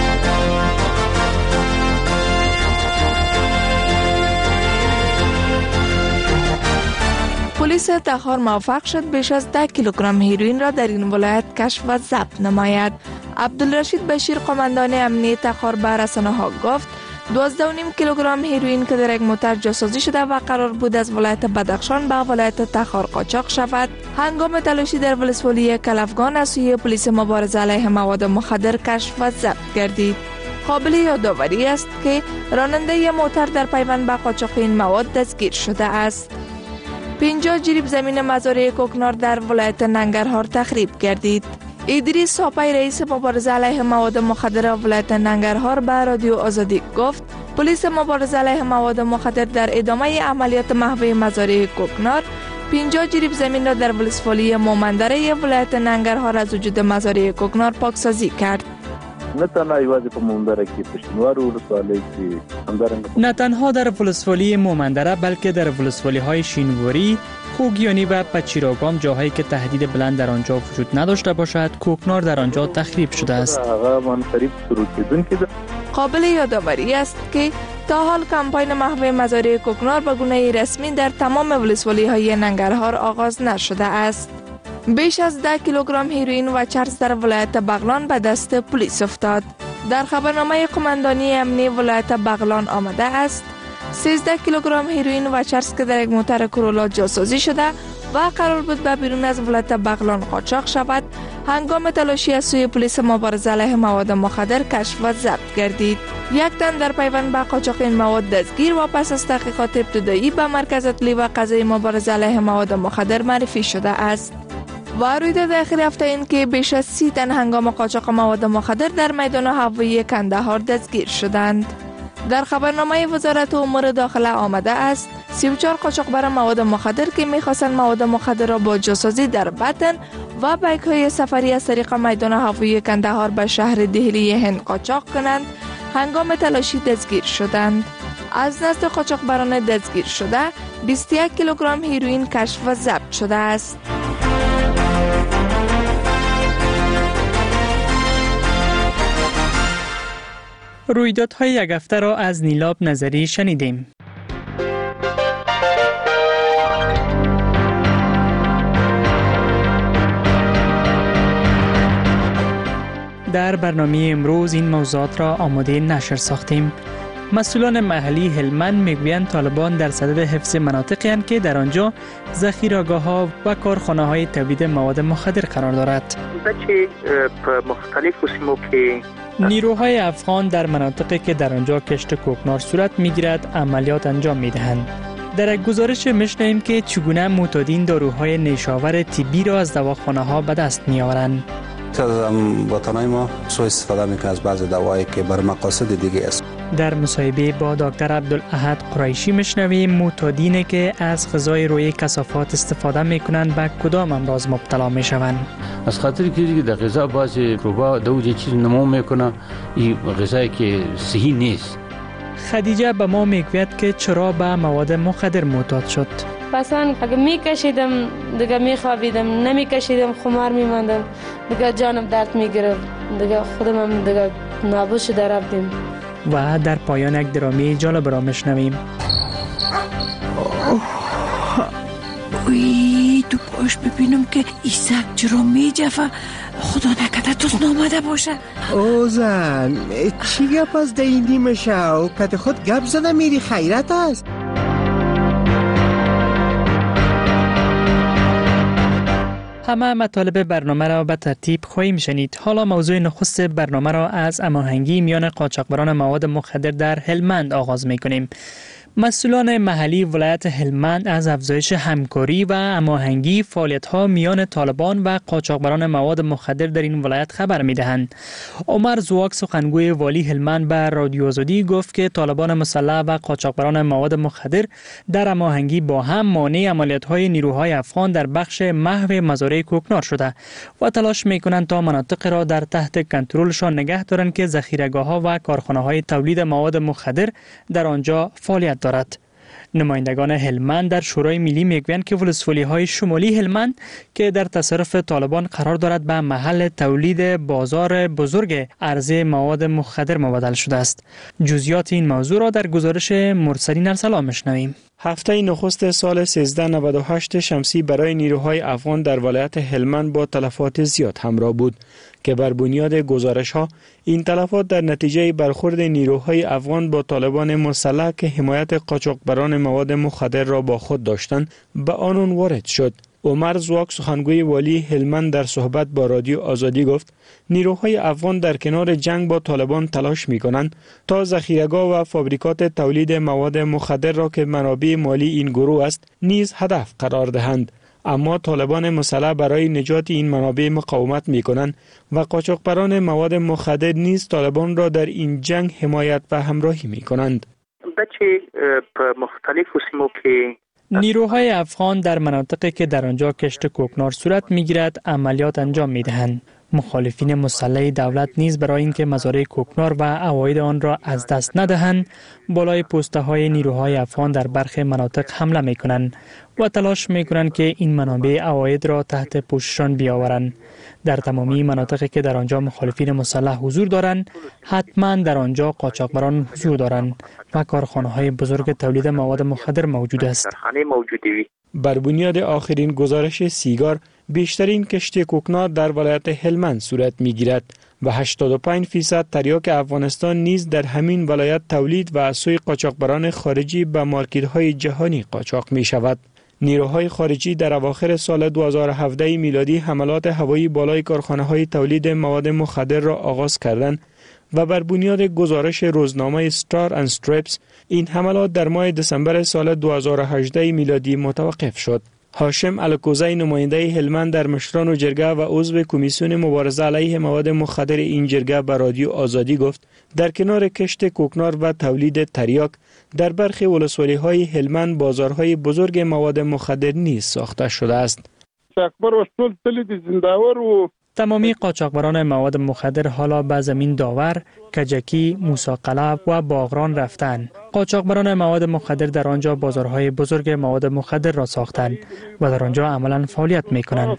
پلیس تخار موفق شد بیش از ده کیلوگرم هیروئین را در این ولایت کشف و ضبط نماید. عبدالرشید بشیر قماندان امنیه تخار به رسانه‌ها گفت دوازده و نیم کیلوگرم هیروئین که در یک موتر جاسازی شده و قرار بود از ولایت بدخشان به ولایت تخار قاچاق شود، هنگام تلاشی در ولسوالی کلفگان از سوی پلیس مبارزه علیه مواد مخدر کشف و ضبط گردید. قابل یادآوری است که راننده موتر در پیوند به قاچاق این مواد دستگیر شده است. پنجاه جریب زمین مزارع کوکنار در ولایت ننگرهار تخریب گردید. ادریس ساپای رئیس مبارزه علیه مواد مخدر ولایت ننگرهار به رادیو آزادی گفت پلیس مبارزه علیه مواد مخدر در ادامه عملیات محو مزارع کوکنار پنجاه جریب زمین را در ولسوالی مومندره ولایت ننگرهار از وجود مزارع کوکنار پاکسازی کرد. نه تنها یوازې په مومندره کې په شینوارو ولسوالۍ کې همدارنګه نه تنها در ولسوالی مومندره بلکه در ولسوالی های شینواری، خوگیانی و پچیراگام جاهایی که تهدید بلند در آنجا وجود نداشته باشد کوکنار در آنجا تخریب شده است. قابل یادآوری است که تا حال کمپاین محو مزارع کوکنار به گونه رسمی در تمام ولسوالی های ننگرهار آغاز نشده است. بیش از ده کیلوگرم هیروئین و چرس در ولایت بغلان به دست پلیس افتاد. در خبرنامه قماندانی امنیه ولایت بغلان آمده است سیزده کیلوگرم هیروئین و چرس که در یک موتر کرولا جاسازی شده و قرار بود به بیرون از ولایت بغلان قاچاق شود، هنگام تلاشی از سوی پلیس مبارزه علیه مواد مخدر کشف و ضبط گردید. یک تن در پیوند به قاچاق این مواد دستگیر و پس از تحقیقات ابتدایی به مرکز اطلاعی و قضایی مبارزه علیه مواد مخدر معرفی شده است. و رویداد اخیر هفته این که بیش از سی تن هنگام قاچاق مواد مخدر در میدان هوایی کندهار دستگیر شدند. در خبرنامه وزارت امور داخله آمده است سی و چهار قاچاقبر مواد مخدر که می‌خواستند مواد مخدر را با جاسازی در بطن و بایک های سفری از طریق میدان هوایی کندهار به شهر دهلی هند قاچاق کنند هنگام تلاشی دستگیر شدند. از نزد قاچاقبران دستگیر شده بیست و یک کیلوگرم هیروئین کشف و ضبط شده است. رویدادهای یک هفته را از نیلاب نظری شنیدیم. در برنامه امروز این موضوعات را آماده نشر ساختیم. مسئولان محلی هلمند میگویند طالبان در صدد حفظ مناطقی هستند که در آنجا ذخیره‌گاه‌ها و کارخانه‌های تولید مواد مخدر قرار دارد. بچه مختلف قسمو که نیروهای افغان در مناطقی که در آنجا کشت کوکنار صورت میگیرد عملیات انجام میدهند. در یک گزارش میشنویم که چگونه معتادین داروهای نیشاور طبی را از دواخانه‌ها به دست میآورند. از وطنای ما سوء استفاده میکنه از بعضی دوایی که بر مقاصد دیگه است. در مصاحبه با دکتر عبدالاحد قریشی میشنویم معتادینی که از غذای روی کثافات استفاده میکنند به کدام امراض مبتلا میشوند. از خاطر که در غذا بعضی میکروبا دو چیز نمو میکنه، این غذایی که صحی نیست. خدیجه به ما میگوید که چرا به مواد مخدر معتاد شد. مثلا اگه میکشیدم دیگه میخوابیدم، نمیکشیدم خمار میماندم، دیگه جانم درد میگرفت، دیگه خودم هم دیگه نابود شده رفتیم. و در پایان یک درامی جالب را میشنویم. اوی تو پاش ببینم که ایسک چرا میجفه، خدا نکده توست نامده باشه. او زن چی گپ از دیندی میشه؟ کت خود گپ زده میری خیرت است. همه مطالب برنامه را به ترتیب خواهیم شنید. حالا موضوع نخست برنامه را از هماهنگی میان قاچاقبران مواد مخدر در هلمند آغاز میکنیم. مسئولان محلی ولایت هلمند از افزایش همکاری و هماهنگی فعالیت‌ها میان طالبان و قاچاقبران مواد مخدر در این ولایت خبر می‌دهند. عمر زواک سخنگوی والی هلمند به رادیو آزادی گفت که طالبان مسلح و قاچاقبران مواد مخدر در هماهنگی با هم مانع عملیات‌های نیروهای افغان در بخش محو مزارع کوکنار شده و تلاش می‌کنند تا مناطق را در تحت کنترلشان نگه دارند که ذخیره‌گاه‌ها و کارخانه‌های تولید مواد مخدر در آنجا فعالیت دارد. نمایندگان هلمند در شورای ملی میگویند که ولسوالی‌های شمالی هلمند که در تصرف طالبان قرار دارد به محل تولید بازار بزرگ عرضه مواد مخدر مبدل شده است. جزئیات این موضوع را در گزارش مرسلین ارسلان میشنویم. هفته نخست سال سیزده نود و هشت شمسی برای نیروهای افغان در ولایت هلمند با تلفات زیاد همراه بود که بر بنیاد گزارش‌ها این تلفات در نتیجه برخورد نیروهای افغان با طالبان مسلح که حمایت قاچاقبران مواد مخدر را با خود داشتند به آنان وارد شد. عمر زواک سخنگوی والی هلمند در صحبت با رادیو آزادی گفت نیروهای افغان در کنار جنگ با طالبان تلاش می‌کنند تا ذخیره‌گاه و فابریکات تولید مواد مخدر را که منابع مالی این گروه است نیز هدف قرار دهند. اما طالبان مسلح برای نجات این منابع مقاومت می‌کنند و قاچاقبران مواد مخدر نیز طالبان را در این جنگ حمایت و همراهی می‌کنند. بچه مختلف قسمو که نیروهای افغان در مناطقی که در آنجا کشت کوکنار صورت می‌گیرد عملیات انجام می‌دهند. مخالفین مسلح دولت نیز برای اینکه مزارع کوکنار و عواید آن را از دست ندهند بالای پوسته‌های نیروهای افغان در برخی مناطق حمله می‌کنند و تلاش می‌کنند که این منابع عواید را تحت پوششان بیاورند. در تمامی مناطقی که در آنجا مخالفین مسلح حضور دارند حتما در آنجا قاچاقبران حضور دارند و کارخانه‌های بزرگ تولید مواد مخدر موجود است. بر بنیاد آخرین گزارش سیگار بیشترین کشت کوکنار در ولایت هلمند صورت می‌گیرد و هشتاد و پنج فیصد تریاک افغانستان نیز در همین ولایت تولید و از سوی قاچاقبران خارجی به مارکت‌های جهانی قاچاق می‌شود. نیروهای خارجی در اواخر سال دو هزار و هفده میلادی حملات هوایی بالای کارخانه‌های تولید مواد مخدر را آغاز کردند و بر بنیاد گزارش روزنامه استار اند استریپس این حملات در ماه دسامبر سال دو هزار و هجده میلادی متوقف شد. هاشم الکوزی نماینده هلمند در مشران و جرگه و عضو کمیسیون مبارزه علیه مواد مخدر این جرگه به رادیو آزادی گفت در کنار کشت کوکنار و تولید تریاک در برخی ولسوالی‌های هلمند بازارهای بزرگ مواد مخدر نیز ساخته شده است. اکبر و ټول تللی دي زنداور و. تمامی قاچاقبران مواد مخدر حالا به زمین داور، کجکی، موسی قلعه و باغران رفتند. قاچاقبران مواد مخدر در آنجا بازارهای بزرگ مواد مخدر را ساختند و در آنجا عملا فعالیت می‌کنند.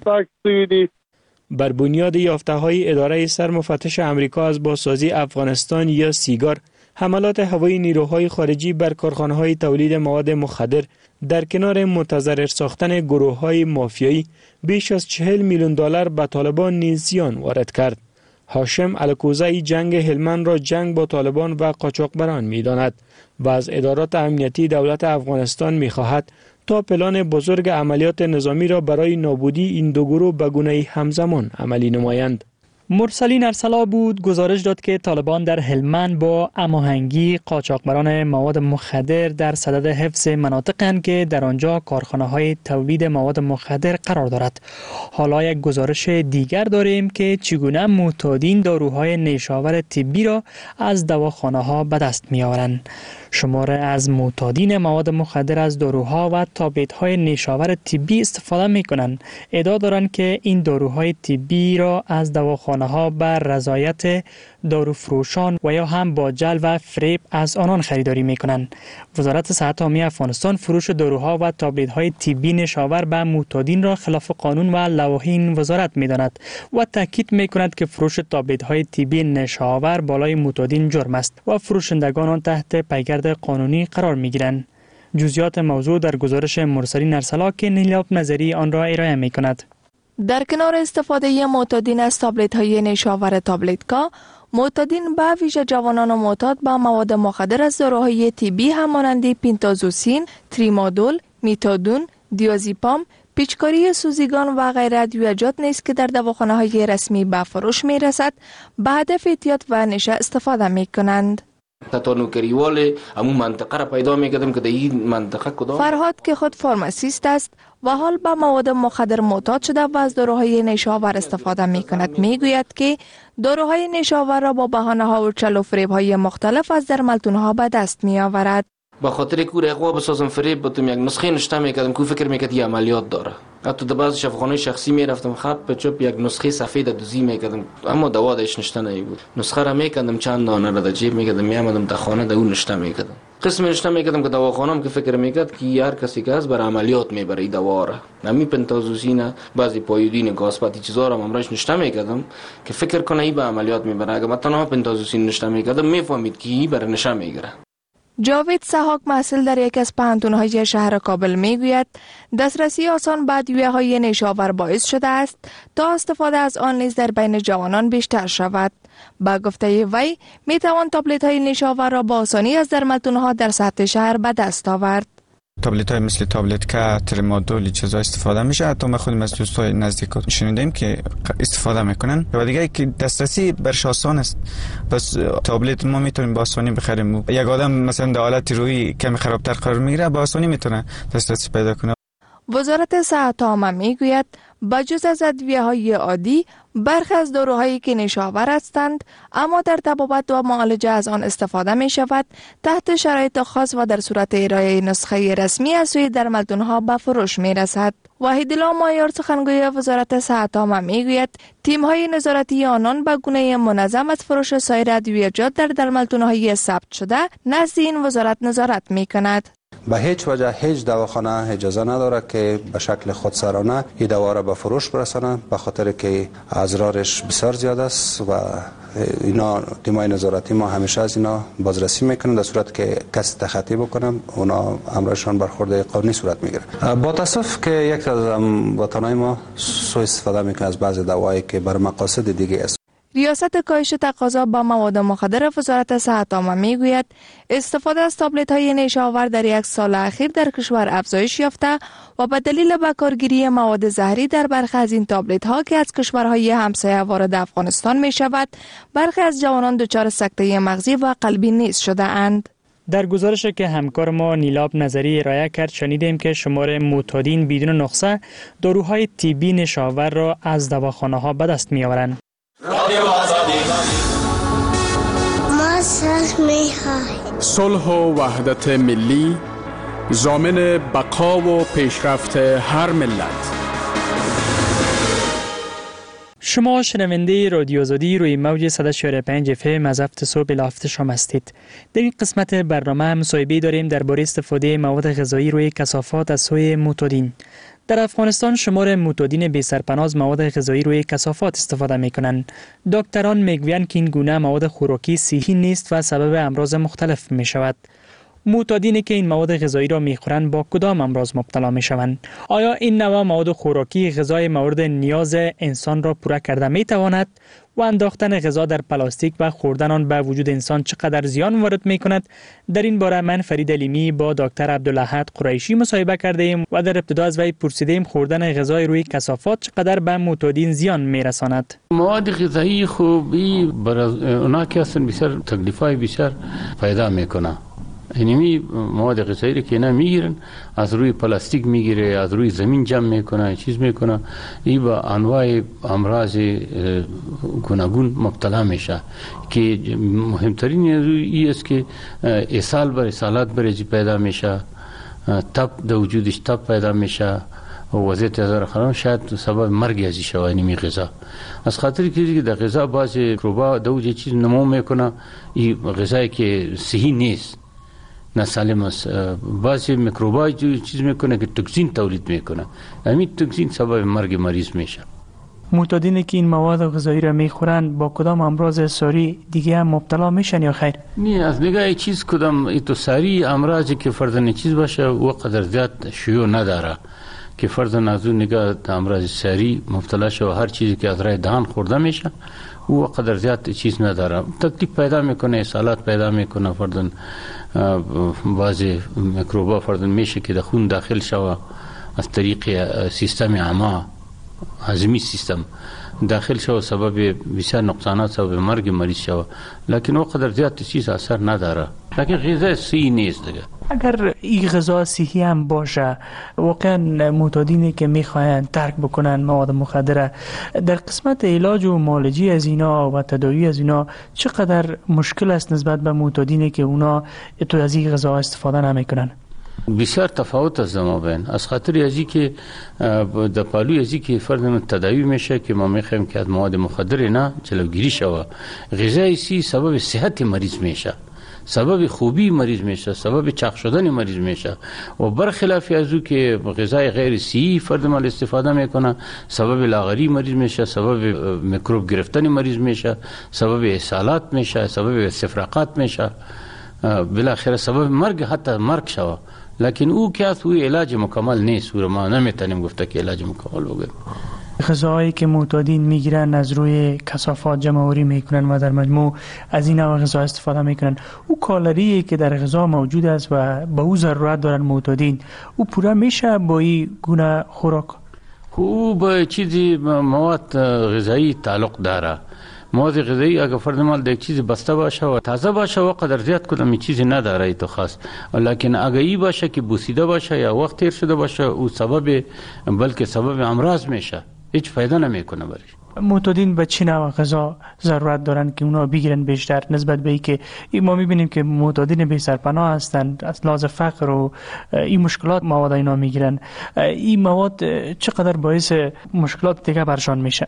بر بنیاد یافته‌های اداره سرمفتش امریکا از بازسازی افغانستان یا سیگار، حملات هوایی نیروهای خارجی بر کارخانه‌های تولید مواد مخدر در کنار متضرر ساختن گروه‌های مافیایی بیش از چهل میلیون دلار به طالبان نیز زیان وارد کرد. هاشم الکوزی جنگ هلمند را جنگ با طالبان و قاچاقبران می‌داند و از ادارات امنیتی دولت افغانستان می‌خواهد تا پلان بزرگ عملیات نظامی را برای نابودی این دو گروه به گونه‌ای همزمان عملی نمایند. مرسلین ارسلا بود گزارش داد که طالبان در هلمند با هماهنگی قاچاقبران مواد مخدر در صدد حفظ مناطقند که در آنجا کارخانه‌های تولید مواد مخدر قرار دارد. حالا یک گزارش دیگر داریم که چگونه معتادین داروهای نیشاور طبی را از دواخانه‌ها به دست می‌آورند. شمار از معتادین مواد مخدر از داروها و تابلت‌های نیشاور طبی استفاده می‌کنند. ادعا دارند که این داروهای طبی را از دواخانه‌ها بر رضایت داروفروشان و یا هم با جلب و فریب از آنان خریداری می‌کنند. وزارت صحت عامه افغانستان فروش داروها و تابلت‌های طبی نیشاور به معتادین را خلاف قانون و لوایح این وزارت می‌داند و تاکید می‌کند که فروش تابلت‌های طبی نیشاور بالای معتادین جرم است و فروشندگان آن تحت پیگرد قانونی قرار می‌گیرند. جزئیات موضوع در گزارش مرسلین ارسلا که نیلاب نظری آن را ارائه می‌کند. در کنار استفاده معتادین از تابلت‌های نیشاور تابلتکا، معتادین به ویژه جوانان معتاد به مواد مخدر از داروهای طبی همانند پینتازوسین، تریمادول، میتادون، دیازیپام، پیچکاری سوزیگان و غیره ادویه‌جات نیست که در دواخانه‌های رسمی به فروش می‌رسد، به هدف اعتیاد و نشه استفاده می‌کنند. تا نوکریوال همون منطقه را پیدا می‌کردم که در این منطقه کدام. فرهاد که خود فارماسیست است و حال به مواد مخدر معتاد شده و از داروهای نیشاور استفاده می‌کند، می‌گوید که داروهای نیشاور را با بهانه‌ها و چل و فریب‌های مختلف از درملتون‌ها به دست می‌آورد. با خاطر کور اقوا بسازم فریب بتم یک نسخه نشته می‌کردم که فکر می‌کرد یه عملیات داره. حتی در بعضی شفاخانه شخصی میرفتم خط به چپ یک نسخه سفید دوزی میکردم، اما دوا داش نشته نبود. نسخه را میکردم چند دانه را در جیب میکردم، میامدم در خانه در اون نشته میکردم. قسم نشته میکردم که دواخانه‌ام که فکر میکرد که هر کسی که از بر عملیات میبره دوا را. همین پنتازوسین، بعضی پایودین گازپاتی چیزا را امراش نشته میکردم که فکر کنه ای به عملیات میبره. اگه مثلا پنتازوسین نشته میکردم میفهمید که ای بر نشه میگیره. جاوید سحاق محصل در یک از پانتون‌های شهر کابل میگوید دسترسی آسان به ادویه‌های نیشاور باعث شده است تا استفاده از آن نیز در بین جوانان بیشتر شود. با گفته وی میتوان تابلت‌های نیشاور را با آسانی از درملتون‌ها در سطح شهر به دست آورد. تابلت های مثل تابلت که ترمادول چیزا استفاده میشه. حتی ما خودم از دوستای نزدیک شنیدیم که استفاده میکنن و دیگه که دسترسی برش آسان است. بس تابلت ما میتونیم با آسانی بخریم. یک آدم مثلا در حالت روحی کمی خرابتر قرار میگیره، با آسانی میتونه دسترسی پیدا کنه. وزارت صحت عامه میگوید بجز از ادویه‌های عادی، برخی از داروهایی که نیشاور هستند اما در طبابت و معالجه از آن استفاده می شود، تحت شرایط خاص و در صورت ارائه نسخه رسمی از سوی درملتون‌ها به فروش می رسد. وحیدالله مایار سخنگوی وزارت صحت عامه می گوید تیم‌های نظارتی آنان به گونه منظم از فروش سایر ادویه‌جات در درملتون‌های ثبت شده نزد این وزارت نظارت می کند. به هیچ وجه هیچ دواخانه اجازه نداره که به شکل خودسرانه این دوا را به فروش برسانه، به خاطر که اضرارش بسیار زیاد است و اینا تیمای نظارتی ما همیشه از اینا بازرسی میکنن. در صورت که کسی تخطی بکنم اونا امرشان برخورد قانونی صورت میگیره. با تاسف که یک از وطنای ما سوء استفاده میکنه از بعض دوایی که بر مقاصد دیگه است. ریاست کاهش تقاضا با مواد مخدر وزارت صحت عامه میگوید استفاده از تابلت‌های نیشاور در یک سال اخیر در کشور افزایش یافته و به دلیل بکارگیری مواد زهری در برخی از این تابلت‌ها که از کشورهای همسایه وارد افغانستان می شود، برخی از جوانان دچار سکته مغزی و قلبی نیز شده اند. در گزارشی که همکار ما نیلاب نظری ارائه کرد شنیدیم که شمار معتادین بدون نسخه داروهای طبی نیشاور را از دواخانه‌ها به دست می‌آورند. ما صلح می‌خواهیم. صلح و وحدت ملی ضامن بقا و پیشرفت هر ملت. شما شنونده رادیو آزادی روی موج صد و چهار و پنج اف ام از هفت صبح الی هفت شام هستید. در این قسمت برنامه مصاحبه داریم درباره استفاده مواد غذایی روی کثافات از سوی معتادین. در افغانستان شمار معتادین بی سرپناه از مواد غذایی روی کثافات استفاده می‌کنند. دکتران میگویند که این گونه مواد خوراکی صحی نیست و سبب امراض مختلف می‌شود. معتادینی که این مواد غذایی را می‌خورند با کدام امراض مبتلا می‌شوند؟ آیا این نوع مواد خوراکی غذای مورد نیاز انسان را پوره کرده می‌تواند؟ و انداختن غذا در پلاستیک و خوردن آن به وجود انسان چقدر زیان وارد می‌کند؟ در این باره من فرید علیمی با دکتر عبدالاحد قریشی مصاحبه کرده ایم و در ابتدا از وی پرسیدیم خوردن غذای روی کثافات چقدر به معتادین زیان می‌رساند. مواد غذایی خوبی برای اونا که هستن بسیار تکلیف‌های بسیار پیدا می‌کنه. اینمی مواد غذایی که اینا میگیرن از روی پلاستیک میگیره، از روی زمین جمع میکنه، چیز میکنه، این با انواع امراض گوناگون مبتلا میشه که مهمترین این است که اسهال بر اسهالات برای پیدا میشه، تب در وجودش تب پیدا میشه و وضعیت هزار خراب شاید سبب مرگ ازی شود اینمی غذا. از خاطر که در غذا بعض میکروبا دوجه چیز نمو میکنه، این غذایی که صحی نیست، نه سالم است. بعضی میکروبای چیز میکنه که توکسین تولید میکنه، همین توکسین سبب مرگ مریض میشه. معتادینی که این مواد غذایی را میخورند با کدام امراض ساری دیگه هم مبتلا میشن یا خیر؟ نه، از نگاه چیز کدام ای تو ساری امراضی که فردن چیز باشه و قدر زیاد شیوع نداره که فردن از اون نگاه امراض ساری مبتلا شه و هر چیزی که از راه دهان خورده میشه و قدر زیاد چیز نداره، تکلیف پیدا میکنه، اسهالات پیدا میکنه، فردن بعضی میکروبا فردن میشه که در خون داخل شوه از طریق سیستم عما هضمی سیستم داخل شوه، سبب بسیار نقصانات، سبب مرگ مریض شوه، لکن او قدر زیاد چیز اثر نداره. لکن غذا صحی نیست دیگه. اگر این غذا صحی هم باشه، واقعا معتادینی که میخواین ترک بکنن مواد مخدره، در قسمت علاج و معالجه از اینا و تداوی از اینا چقدر مشکل است نسبت به معتادینی که اونا تو از این غذا استفاده نمیکنن؟ بسیار تفاوت است ما بین، از خاطر ازی که در پالوی ازی که فرد تداوی میشه که ما میخوایم که از مواد مخدر نه جلوگیری شود. غذای سی سبب صحت مریض میشه، سبب خوبی مریض میشه، سبب چاق شدن مریض میشه و برخلاف از او که غذای غیر صحی فرد مال استفاده میکنه سبب لاغری مریض میشه، سبب میکروب گرفتن مریض میشه، سبب اسهالات میشه، سبب استفراغات میشه، بالاخره سبب مرگ، حتی مرگ شوه. لکن او که از او علاج مکمل نیست، او ما نمیتونیم گفته که علاج مکمل بگیم. غذاهایی که معتادین میگیرن از روی کثافات جمع آوری میکنن و در مجموع از این نوع غذا استفاده میکنن، او کالری که در غذا موجود است و با او ضرورت دارن معتادین، او پوره میشه با این گونه خوراک؟ او با چیزی مواد غذایی تعلق داره. مواد غذایی اگر فرد مال یک چیز بسته باشه و تازه باشه و قدر زیاد کدام چیزی نداره تو خاص، لکن اگر ای باشه که بوسیده باشه یا وقت تیر شده باشه او سبب بلکه سبب امراض میشه، هیچ فایده نمیکنه برش. معتادین به چه نوع غذا ضرورت دارن که اونا بگیرن بیشتر نسبت به ای که ما میبینیم که معتادین بی سرپناه هستند، از لحاظ فقر و این مشکلات مواد اینا میگیرن، این مواد چقدر باعث مشکلات دیگه برشان میشه؟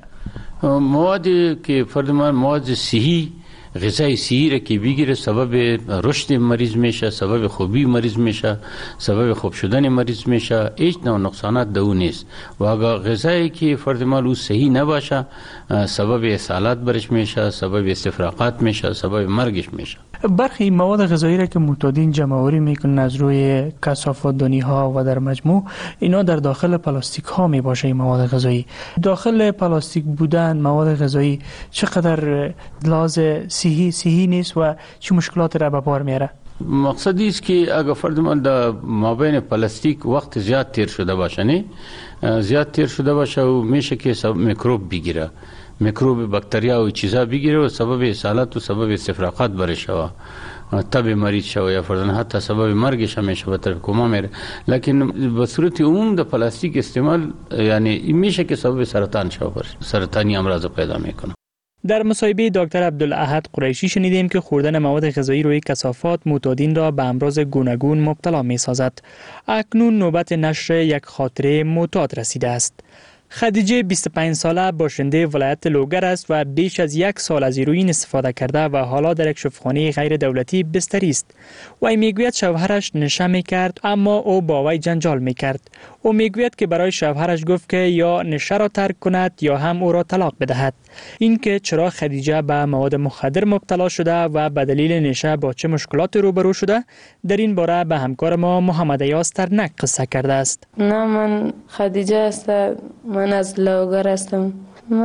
موادی که فرد مواد صحی غذای صحی را که بگیره سبب رشد مریض میشه، سبب خوبی مریض میشه، سبب خوب شدن مریض میشه، هیچ نوع نقصانات دو نیست. و اگر غذایی که فرد مال او صحی نباشه سبب اسهالات برش میشه، سبب استفراغات میشه، سبب مرگش میشه. برخی مواد غذایی را که معتادین جمع آوری میکنن از روی کثافات دانی ها و در مجموع اینا در داخل پلاستیک ها می باشه. این مواد غذایی داخل پلاستیک بودن مواد غذایی چقدر لازم صحی صحی نیست و چه مشکلات را به بار میاره؟ مقصدی است که اگر فرد ما در مابین پلاستیک وقت زیاد تیر شده باشه، نه زیاد تیر شده باشه و میشه که سبب میکروب بگیره، میکروب باکتریا و چیزا بگیره و سبب اسهالات و سبب استفراغات برش شوه، تب مریض شوه یا فردن حتی سبب مرگش همیشه به طرف کما میره. لکن به صورت عموم در پلاستیک استعمال یعنی میشه که سبب سرطان شوه، سرطانی امراض پیدا میکنه. در مصاحبه دکتر عبدالاحد قریشی شنیدیم که خوردن مواد غذایی روی کثافات معتادین را به امراض گوناگون مبتلا می سازد. اکنون نوبت نشر یک خاطره معتاد رسیده است. خدیجه بیست و پنج ساله باشنده ولایت لوگر است و بیش از یک سال از هیروئین استفاده کرده و حالا در یک شفاخانه غیر دولتی بستری است. و میگوید شوهرش نشه میکرد اما او با وی جنجال میکرد. او میگوید که برای شوهرش گفت که یا نشه را ترک کند یا هم او را طلاق بدهد. این که چرا خدیجه به مواد مخدر مبتلا شده و به دلیل نشه با چه مشکلات روبرو شده، در این باره به همکار ما محمد ایاز ترنک قصه کرده است. نه، من خدیجه است. من از لوگر هستم.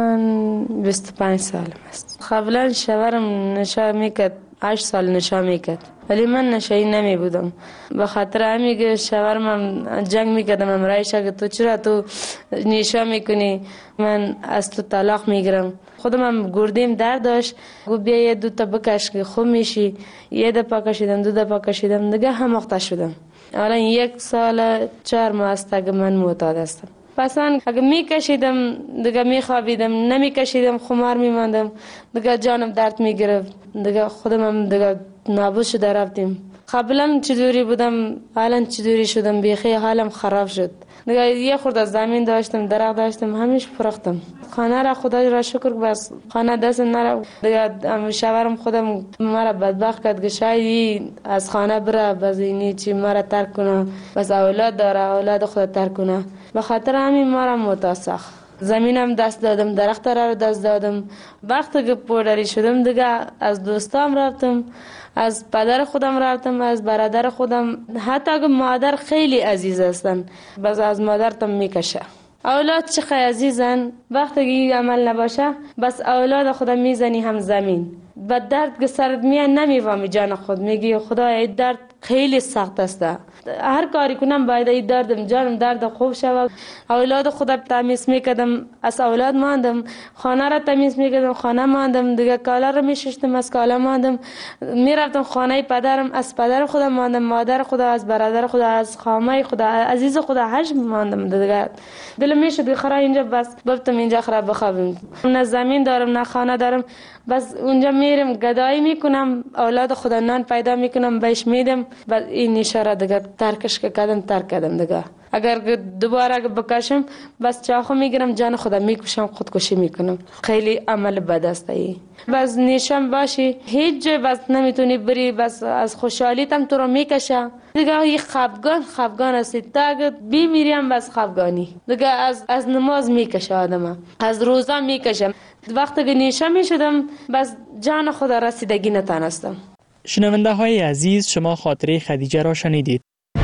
من بیست و پنج سالم است. قبلا شوهرم نشه میکرد، هشت سال نشه میکرد، ولی من نشه‌ای نمی بودم. به خاطر همین که شوهرم جنگ میکردم، من رایش که تو چرا تو نشه میکنی، من از تو طلاق میگیرم. خودم هم گردیم درد داشت، گفت بیا یه دو تا بکش که خوب میشی. یه دفعه کشیدم، دو دفعه کشیدم، دیگه هماخته شدم. الان یک سال چهار ماه است که من معتاد هستم. پسان اگه میکشیدم دیگه میخوابیدم، نمیکشیدم خمار میماندم، دیگه جانم درد میگرفت، دیگه خودم هم دیگه نابود شده رفتیم. قبلا چطوری بودم الان چطوری شدم، بیخی حالم خراب شد. دیگه یه خورده زمین داشتم، درخت داشتم، همیشه فروختم. خانه را خدا را شکر بس خانه دست نره. دیگه شوهرم خودم مرا بدبخت کرد که شاید از خانه بره، بس اینی چی مرا ترک کنه، بس اولاد داره اولاد خود ترک کنه. به خاطر همین مرا متاسخ زمینم دست دادم، درخت را دست دادم. وقتی که پودری شدم دیگه از دوستام رفتم، از پدر خودم رفتم، از برادر خودم، حتی که مادر خیلی عزیز هستن، بس از مادرتم میکشه. اولاد چقدر عزیزن، وقتی که عمل نباشه بس اولاد خودم میزنی هم زمین. با درد که سرت میاد نمیفهمی جان خود، میگی خدا این درد خیلی سخت است. هر کاری کنم باید این دردم جانم درد خوب شود. اولاد خودم تمیز میکردم، از اولاد ماندم. خانه را تمیز میکردم، خانه ماندم. دیگه کالا را میشستم، از کالا ماندم. میرفتم خانه پدرم، از پدر خودم ماندم، مادر خدا، از برادر خدا، از خامه خدا، عزیز خدا هش ماندم. دیگه دل میشد خرا اینجا بس بفتم اینجا خرا بخوابم. نه زمین دارم نه خانه دارم، بس اونجا میرم گدایی میکنم، اولاد خدا نان پیدا میکنم بهش میدم. بعد این اشاره دیگه ترکش که کردم ترک کردم. دیگه اگر دوباره بکشم بس چاقو میگیرم، جان خدا میکشم، خودکشی میکنم. خیلی عمل بد است ای. بس نیشم باشی هیچ جای بس نمیتونی بری، بس از خوشحالیتم تو رو میکشه. دیگه این خفگان خفگان است، تا اگر بیمیریم بس خفگانی. دیگه از از نماز میکشه آدم، از روزا میکشم. وقتی که نیشه میشدم بس جان خدا رسیدگی نتانستم. شنونده های عزیز، شما خاطره خدیجه را شنیدید.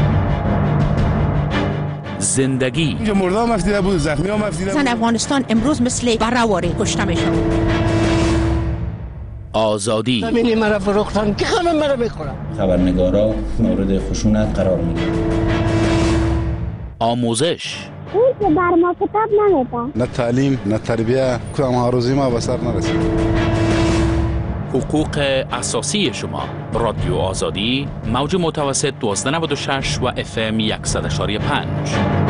زندگی اینجا مردم مفتیده بود، زخمی ها مفتیده بود. زن افغانستان امروز مثل برآواره کشته میشن. آزادی زمینی مرا فروختن که همه مرا میخورن. خبرنگارا مورد خشونت قرار میگیرن. آموزش اون که بر ما کتاب نمیده. نه تعلیم نه تربیه، کدام ها روزی ما به سر نرسید. حقوق اساسی شما. رادیو آزادی، موج متوسط دوازده نود و شش و اف ام صد و یک و پنج.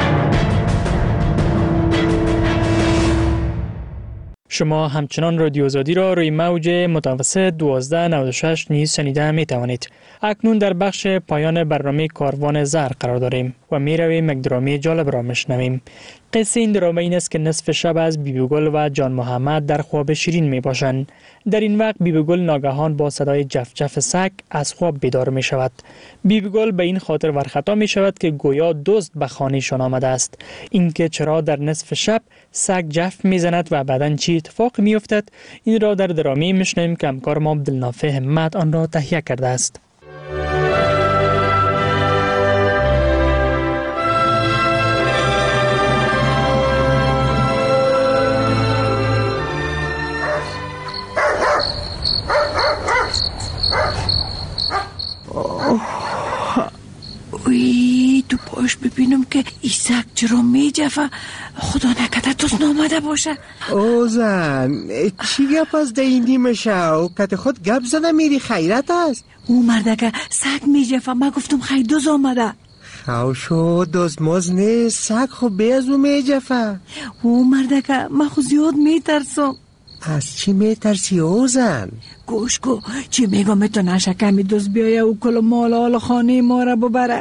شما همچنان رادیو آزادی را روی موج متوسط دوازده نود و شش نیز شنیده می توانید. اکنون در بخش پایان برنامه کاروان زر قرار داریم و می رویم یک درامی جالب را میشنویم. قصه این درامه این است که نصف شب از بیبی گل و جان محمد در خواب شیرین می باشند. در این وقت بیبی گل ناگهان با صدای جف جف سگ از خواب بیدار می شود. بیبی گل به این خاطر ورخطا می شود که گویا دزد به خانه‌شان آمده است. اینکه چرا در نصف شب سگ جف می زند و بعداً چی اتفاق می افتد، این را در درامی میشنویم که همکار ما عبدالنافع همت آن را تهیه کرده است. وی تو پاش ببینم که ایسک چرا می جفه، خدا نکده توست نامده باشه. او زن چی گپ از این نیمه شو؟ کت خود گپ زده میری خیرت است. او مرده که سگ می جفه، من گفتم خیلی دوز آمده. خو شو دوز موز نیست، سگ خب بیازو می جفه. او مرده که من خود زیاد می ترسم. از چی می ترسی او زن؟ گوش کو چی میگم تو نشه کمی دوز بیایه او کل مال آل خانه ما را ببره.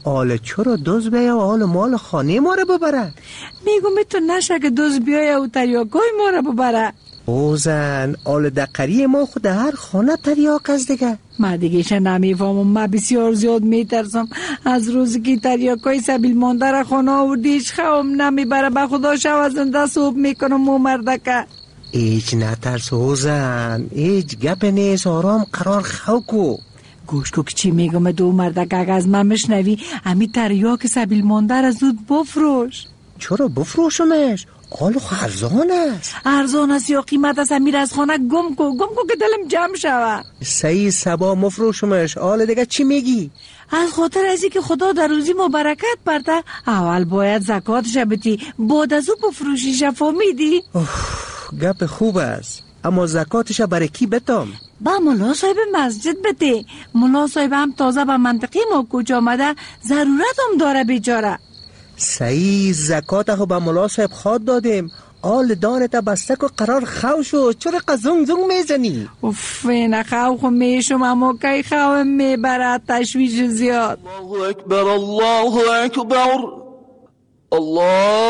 آل چرا دوز بیا و آل مال خانه ما رو ببره؟ میگم تو نشه که دوز بیا و تریاکای ما رو ببره. اوزن آل دقری ما خود هر خانه تریاک از دیگه. ما دیگه شه نمیفهمم. ما بسیار زیاد میترسم از روزی که تریاکای سبیل مانده را خانه آوردیش خوام نمیبره. به خدا شو زنده صوب میکنم مو مردکه. ایچ نترس اوزن، ایچ گپ نیست، آرام قرار خو کو. گوش کو که چی میگم دو مردک اگه از من مشنوی امی تریاک سبیل مانده را زود بفروش. چرا بفروشمش؟ آلو ارزان است. ارزان است یا قیمت است؟ امیر از خانه گم کو گم کو که دلم جمع شوه. سعی سبا مفروشمش. آل دیگه چی میگی؟ از خاطر ازی که خدا در روزی ما برکت برده اول باید زکاتش بدی بعد از او بفروشیش. فهمیدی؟ گپ خوب است اما زکاتش برای کی بدم؟ با ملا صاحب مسجد بده. ملا صاحب هم تازه به منطقه ما کوچ آمده ضرورت هم داره بیچاره. صحیح زکات خو به ملا صاحب خواد دادیم. آل دانتا بسته که قرار خو شو. چرا قزنگ زنگ میزنی؟ اوف نه خو خو میشم اما کی خو میبره تشویش زیاد. الله اکبر الله اکبر الله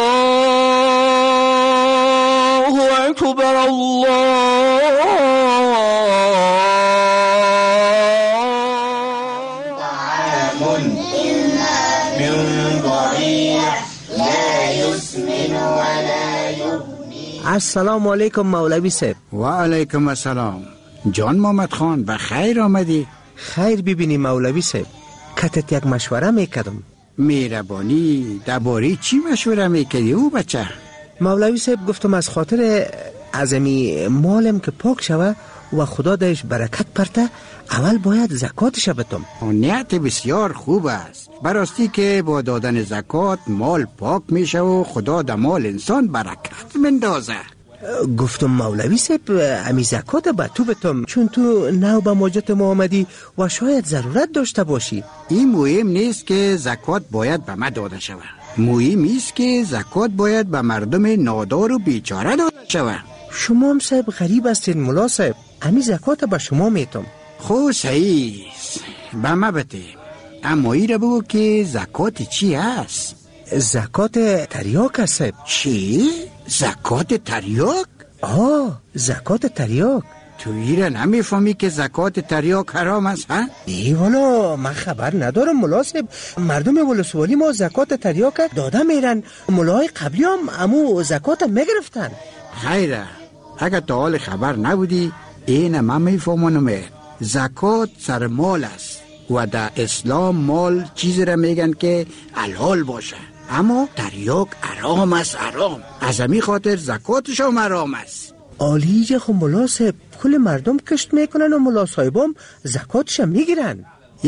اکبر الله السلام علیکم مولوی صاحب. و علیکم السلام. جان محمد خان بخیر آمدی. خیر ببینی مولوی صاحب، کتت یک مشوره میکردم. میربانی درباره چی مشوره میکردی او بچه؟ مولوی صاحب گفتم از خاطر ازمی مالم که پاک شوه و خدا دهش برکت پرته اول باید زکاتش بدم. نیت بسیار خوب است. براستی که با دادن زکات مال پاک میشه و خدا در مال انسان برکت مندازه. گفتم مولوی صاحب امی زکات به تو بدم چون تو نو به ماجت ما آمدی و شاید ضرورت داشته باشی. این مهم نیست که زکات باید به من داده شود. مهم است که زکات باید به مردم نادار و بیچاره داده شود. شما هم صاحب غریب هستین ملا صاحب. امی زکات به شما میتم. خو صحیح به ما بده. اما ای را بگو که زکات چی هست؟ زکات تریاک هست. چی؟ زکات تریاک؟ آه زکات تریاک. تو ای را نمیفهمی که زکات تریاک حرام است ها؟ ای والا من خبر ندارم ملا صاحب. مردم ولسوالی ما زکات تریاک داده میرن. ملای قبلی هم امو زکات میگرفتن. خیره اگر تا حال خبر نبودی این من میفهمونم. زکات سر مال است و در اسلام مال چیزی را میگن که حلال باشه، اما تریاک حرام است. حرام از همین خاطر زکاتش هم حرام است. عالیه خو ملا صاحب کل مردم کشت میکنن و ملا صاحبام زکاتش میگیرن.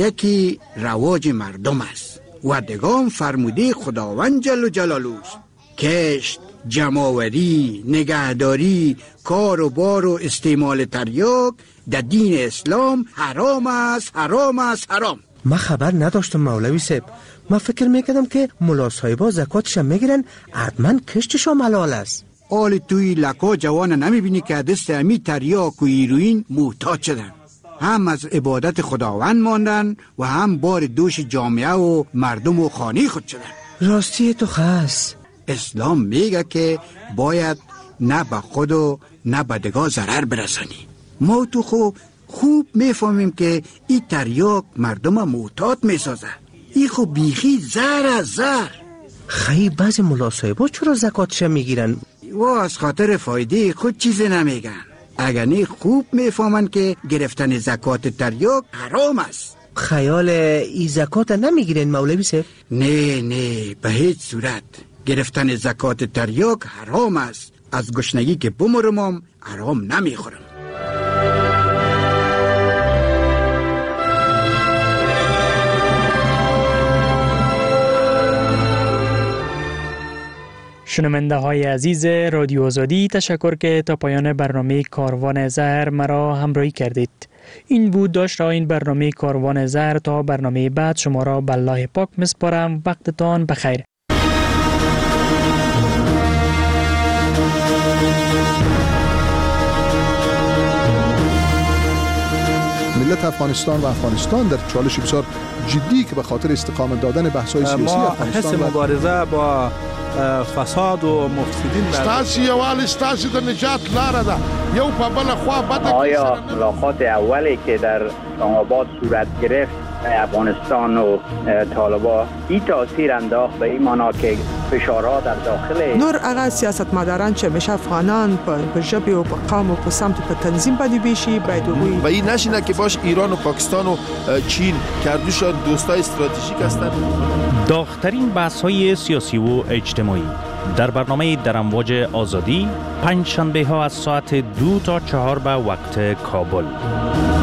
یکی رواج مردم است و دگام فرموده خداوند جل جلاله است. کشت، جمع‌آوری، نگهداری، کار و بار و استعمال تریاک در دین اسلام حرام است. حرام است. حرام. من خبر نداشتم مولوی صاحب. من فکر میکردم که ملا صاحبا زکاتش میگیرن حتما کشتش هم حلال است. آل توی لکا جوان نمیبینی که دست امی تریاک و هیروئین محتاج شدن. هم از عبادت خداوند ماندن و هم بار دوش جامعه و مردم و خانه خود شدن. راستی تو خاص اسلام میگه که باید نه به خود و نه به دگاه ضرر برسانی. ما تو خو خوب میفهمیم که این تریاک مردم محتاط میسازه. این خو بیخی زر از زر. خیلی بعضی ملا صاحبا چرا زکاتش میگیرن؟ و از خاطر فایده خود چیزی نمیگن. اگر نه خوب میفهمن که گرفتن زکات تریاک حرام است. خیال ای زکات نمیگیرن مولوی صاحب؟ نه نه به هیچ صورت. گرفتن زکات تریاک حرام است. از گشنگی که بمرمم حرام نمیخورم. شنونده های عزیز رادیو آزادی، تشکر که تا پایان برنامه کاروان زهر مرا همراهی کردید. این بود داشت را این برنامه کاروان زهر. تا برنامه بعد شما را به الله پاک میسپارم. وقتتان بخیر. ملت افغانستان و افغانستان در چالش بسیار جدی که به خاطر استقامت دادن بحث‌های سیاسی ما افغانستان حس مبارزه با فساد و مفسدین ستاسي یوال ستاسي د نجات لاره ده یو په بل خوا بد. آیا ملاقات اولی که در اسلام آباد صورت گرفت افغانستان و طالبان این تاثیر انداخت به این معنا که فشارها در داخل نور هغه سیاستمداران چې همیشه افغانان په ژبه او په قوم او په سمت په تنظیم باندې ویشي باید و این نشینه که باش ایران و پاکستان و چین کردوشان دوستای استراتژیک هستند. داغ‌ترین بحث‌های سیاسی و اجتماعی در برنامه در امواج آزادی پنج شنبه ها از ساعت دو تا چهار به وقت کابل.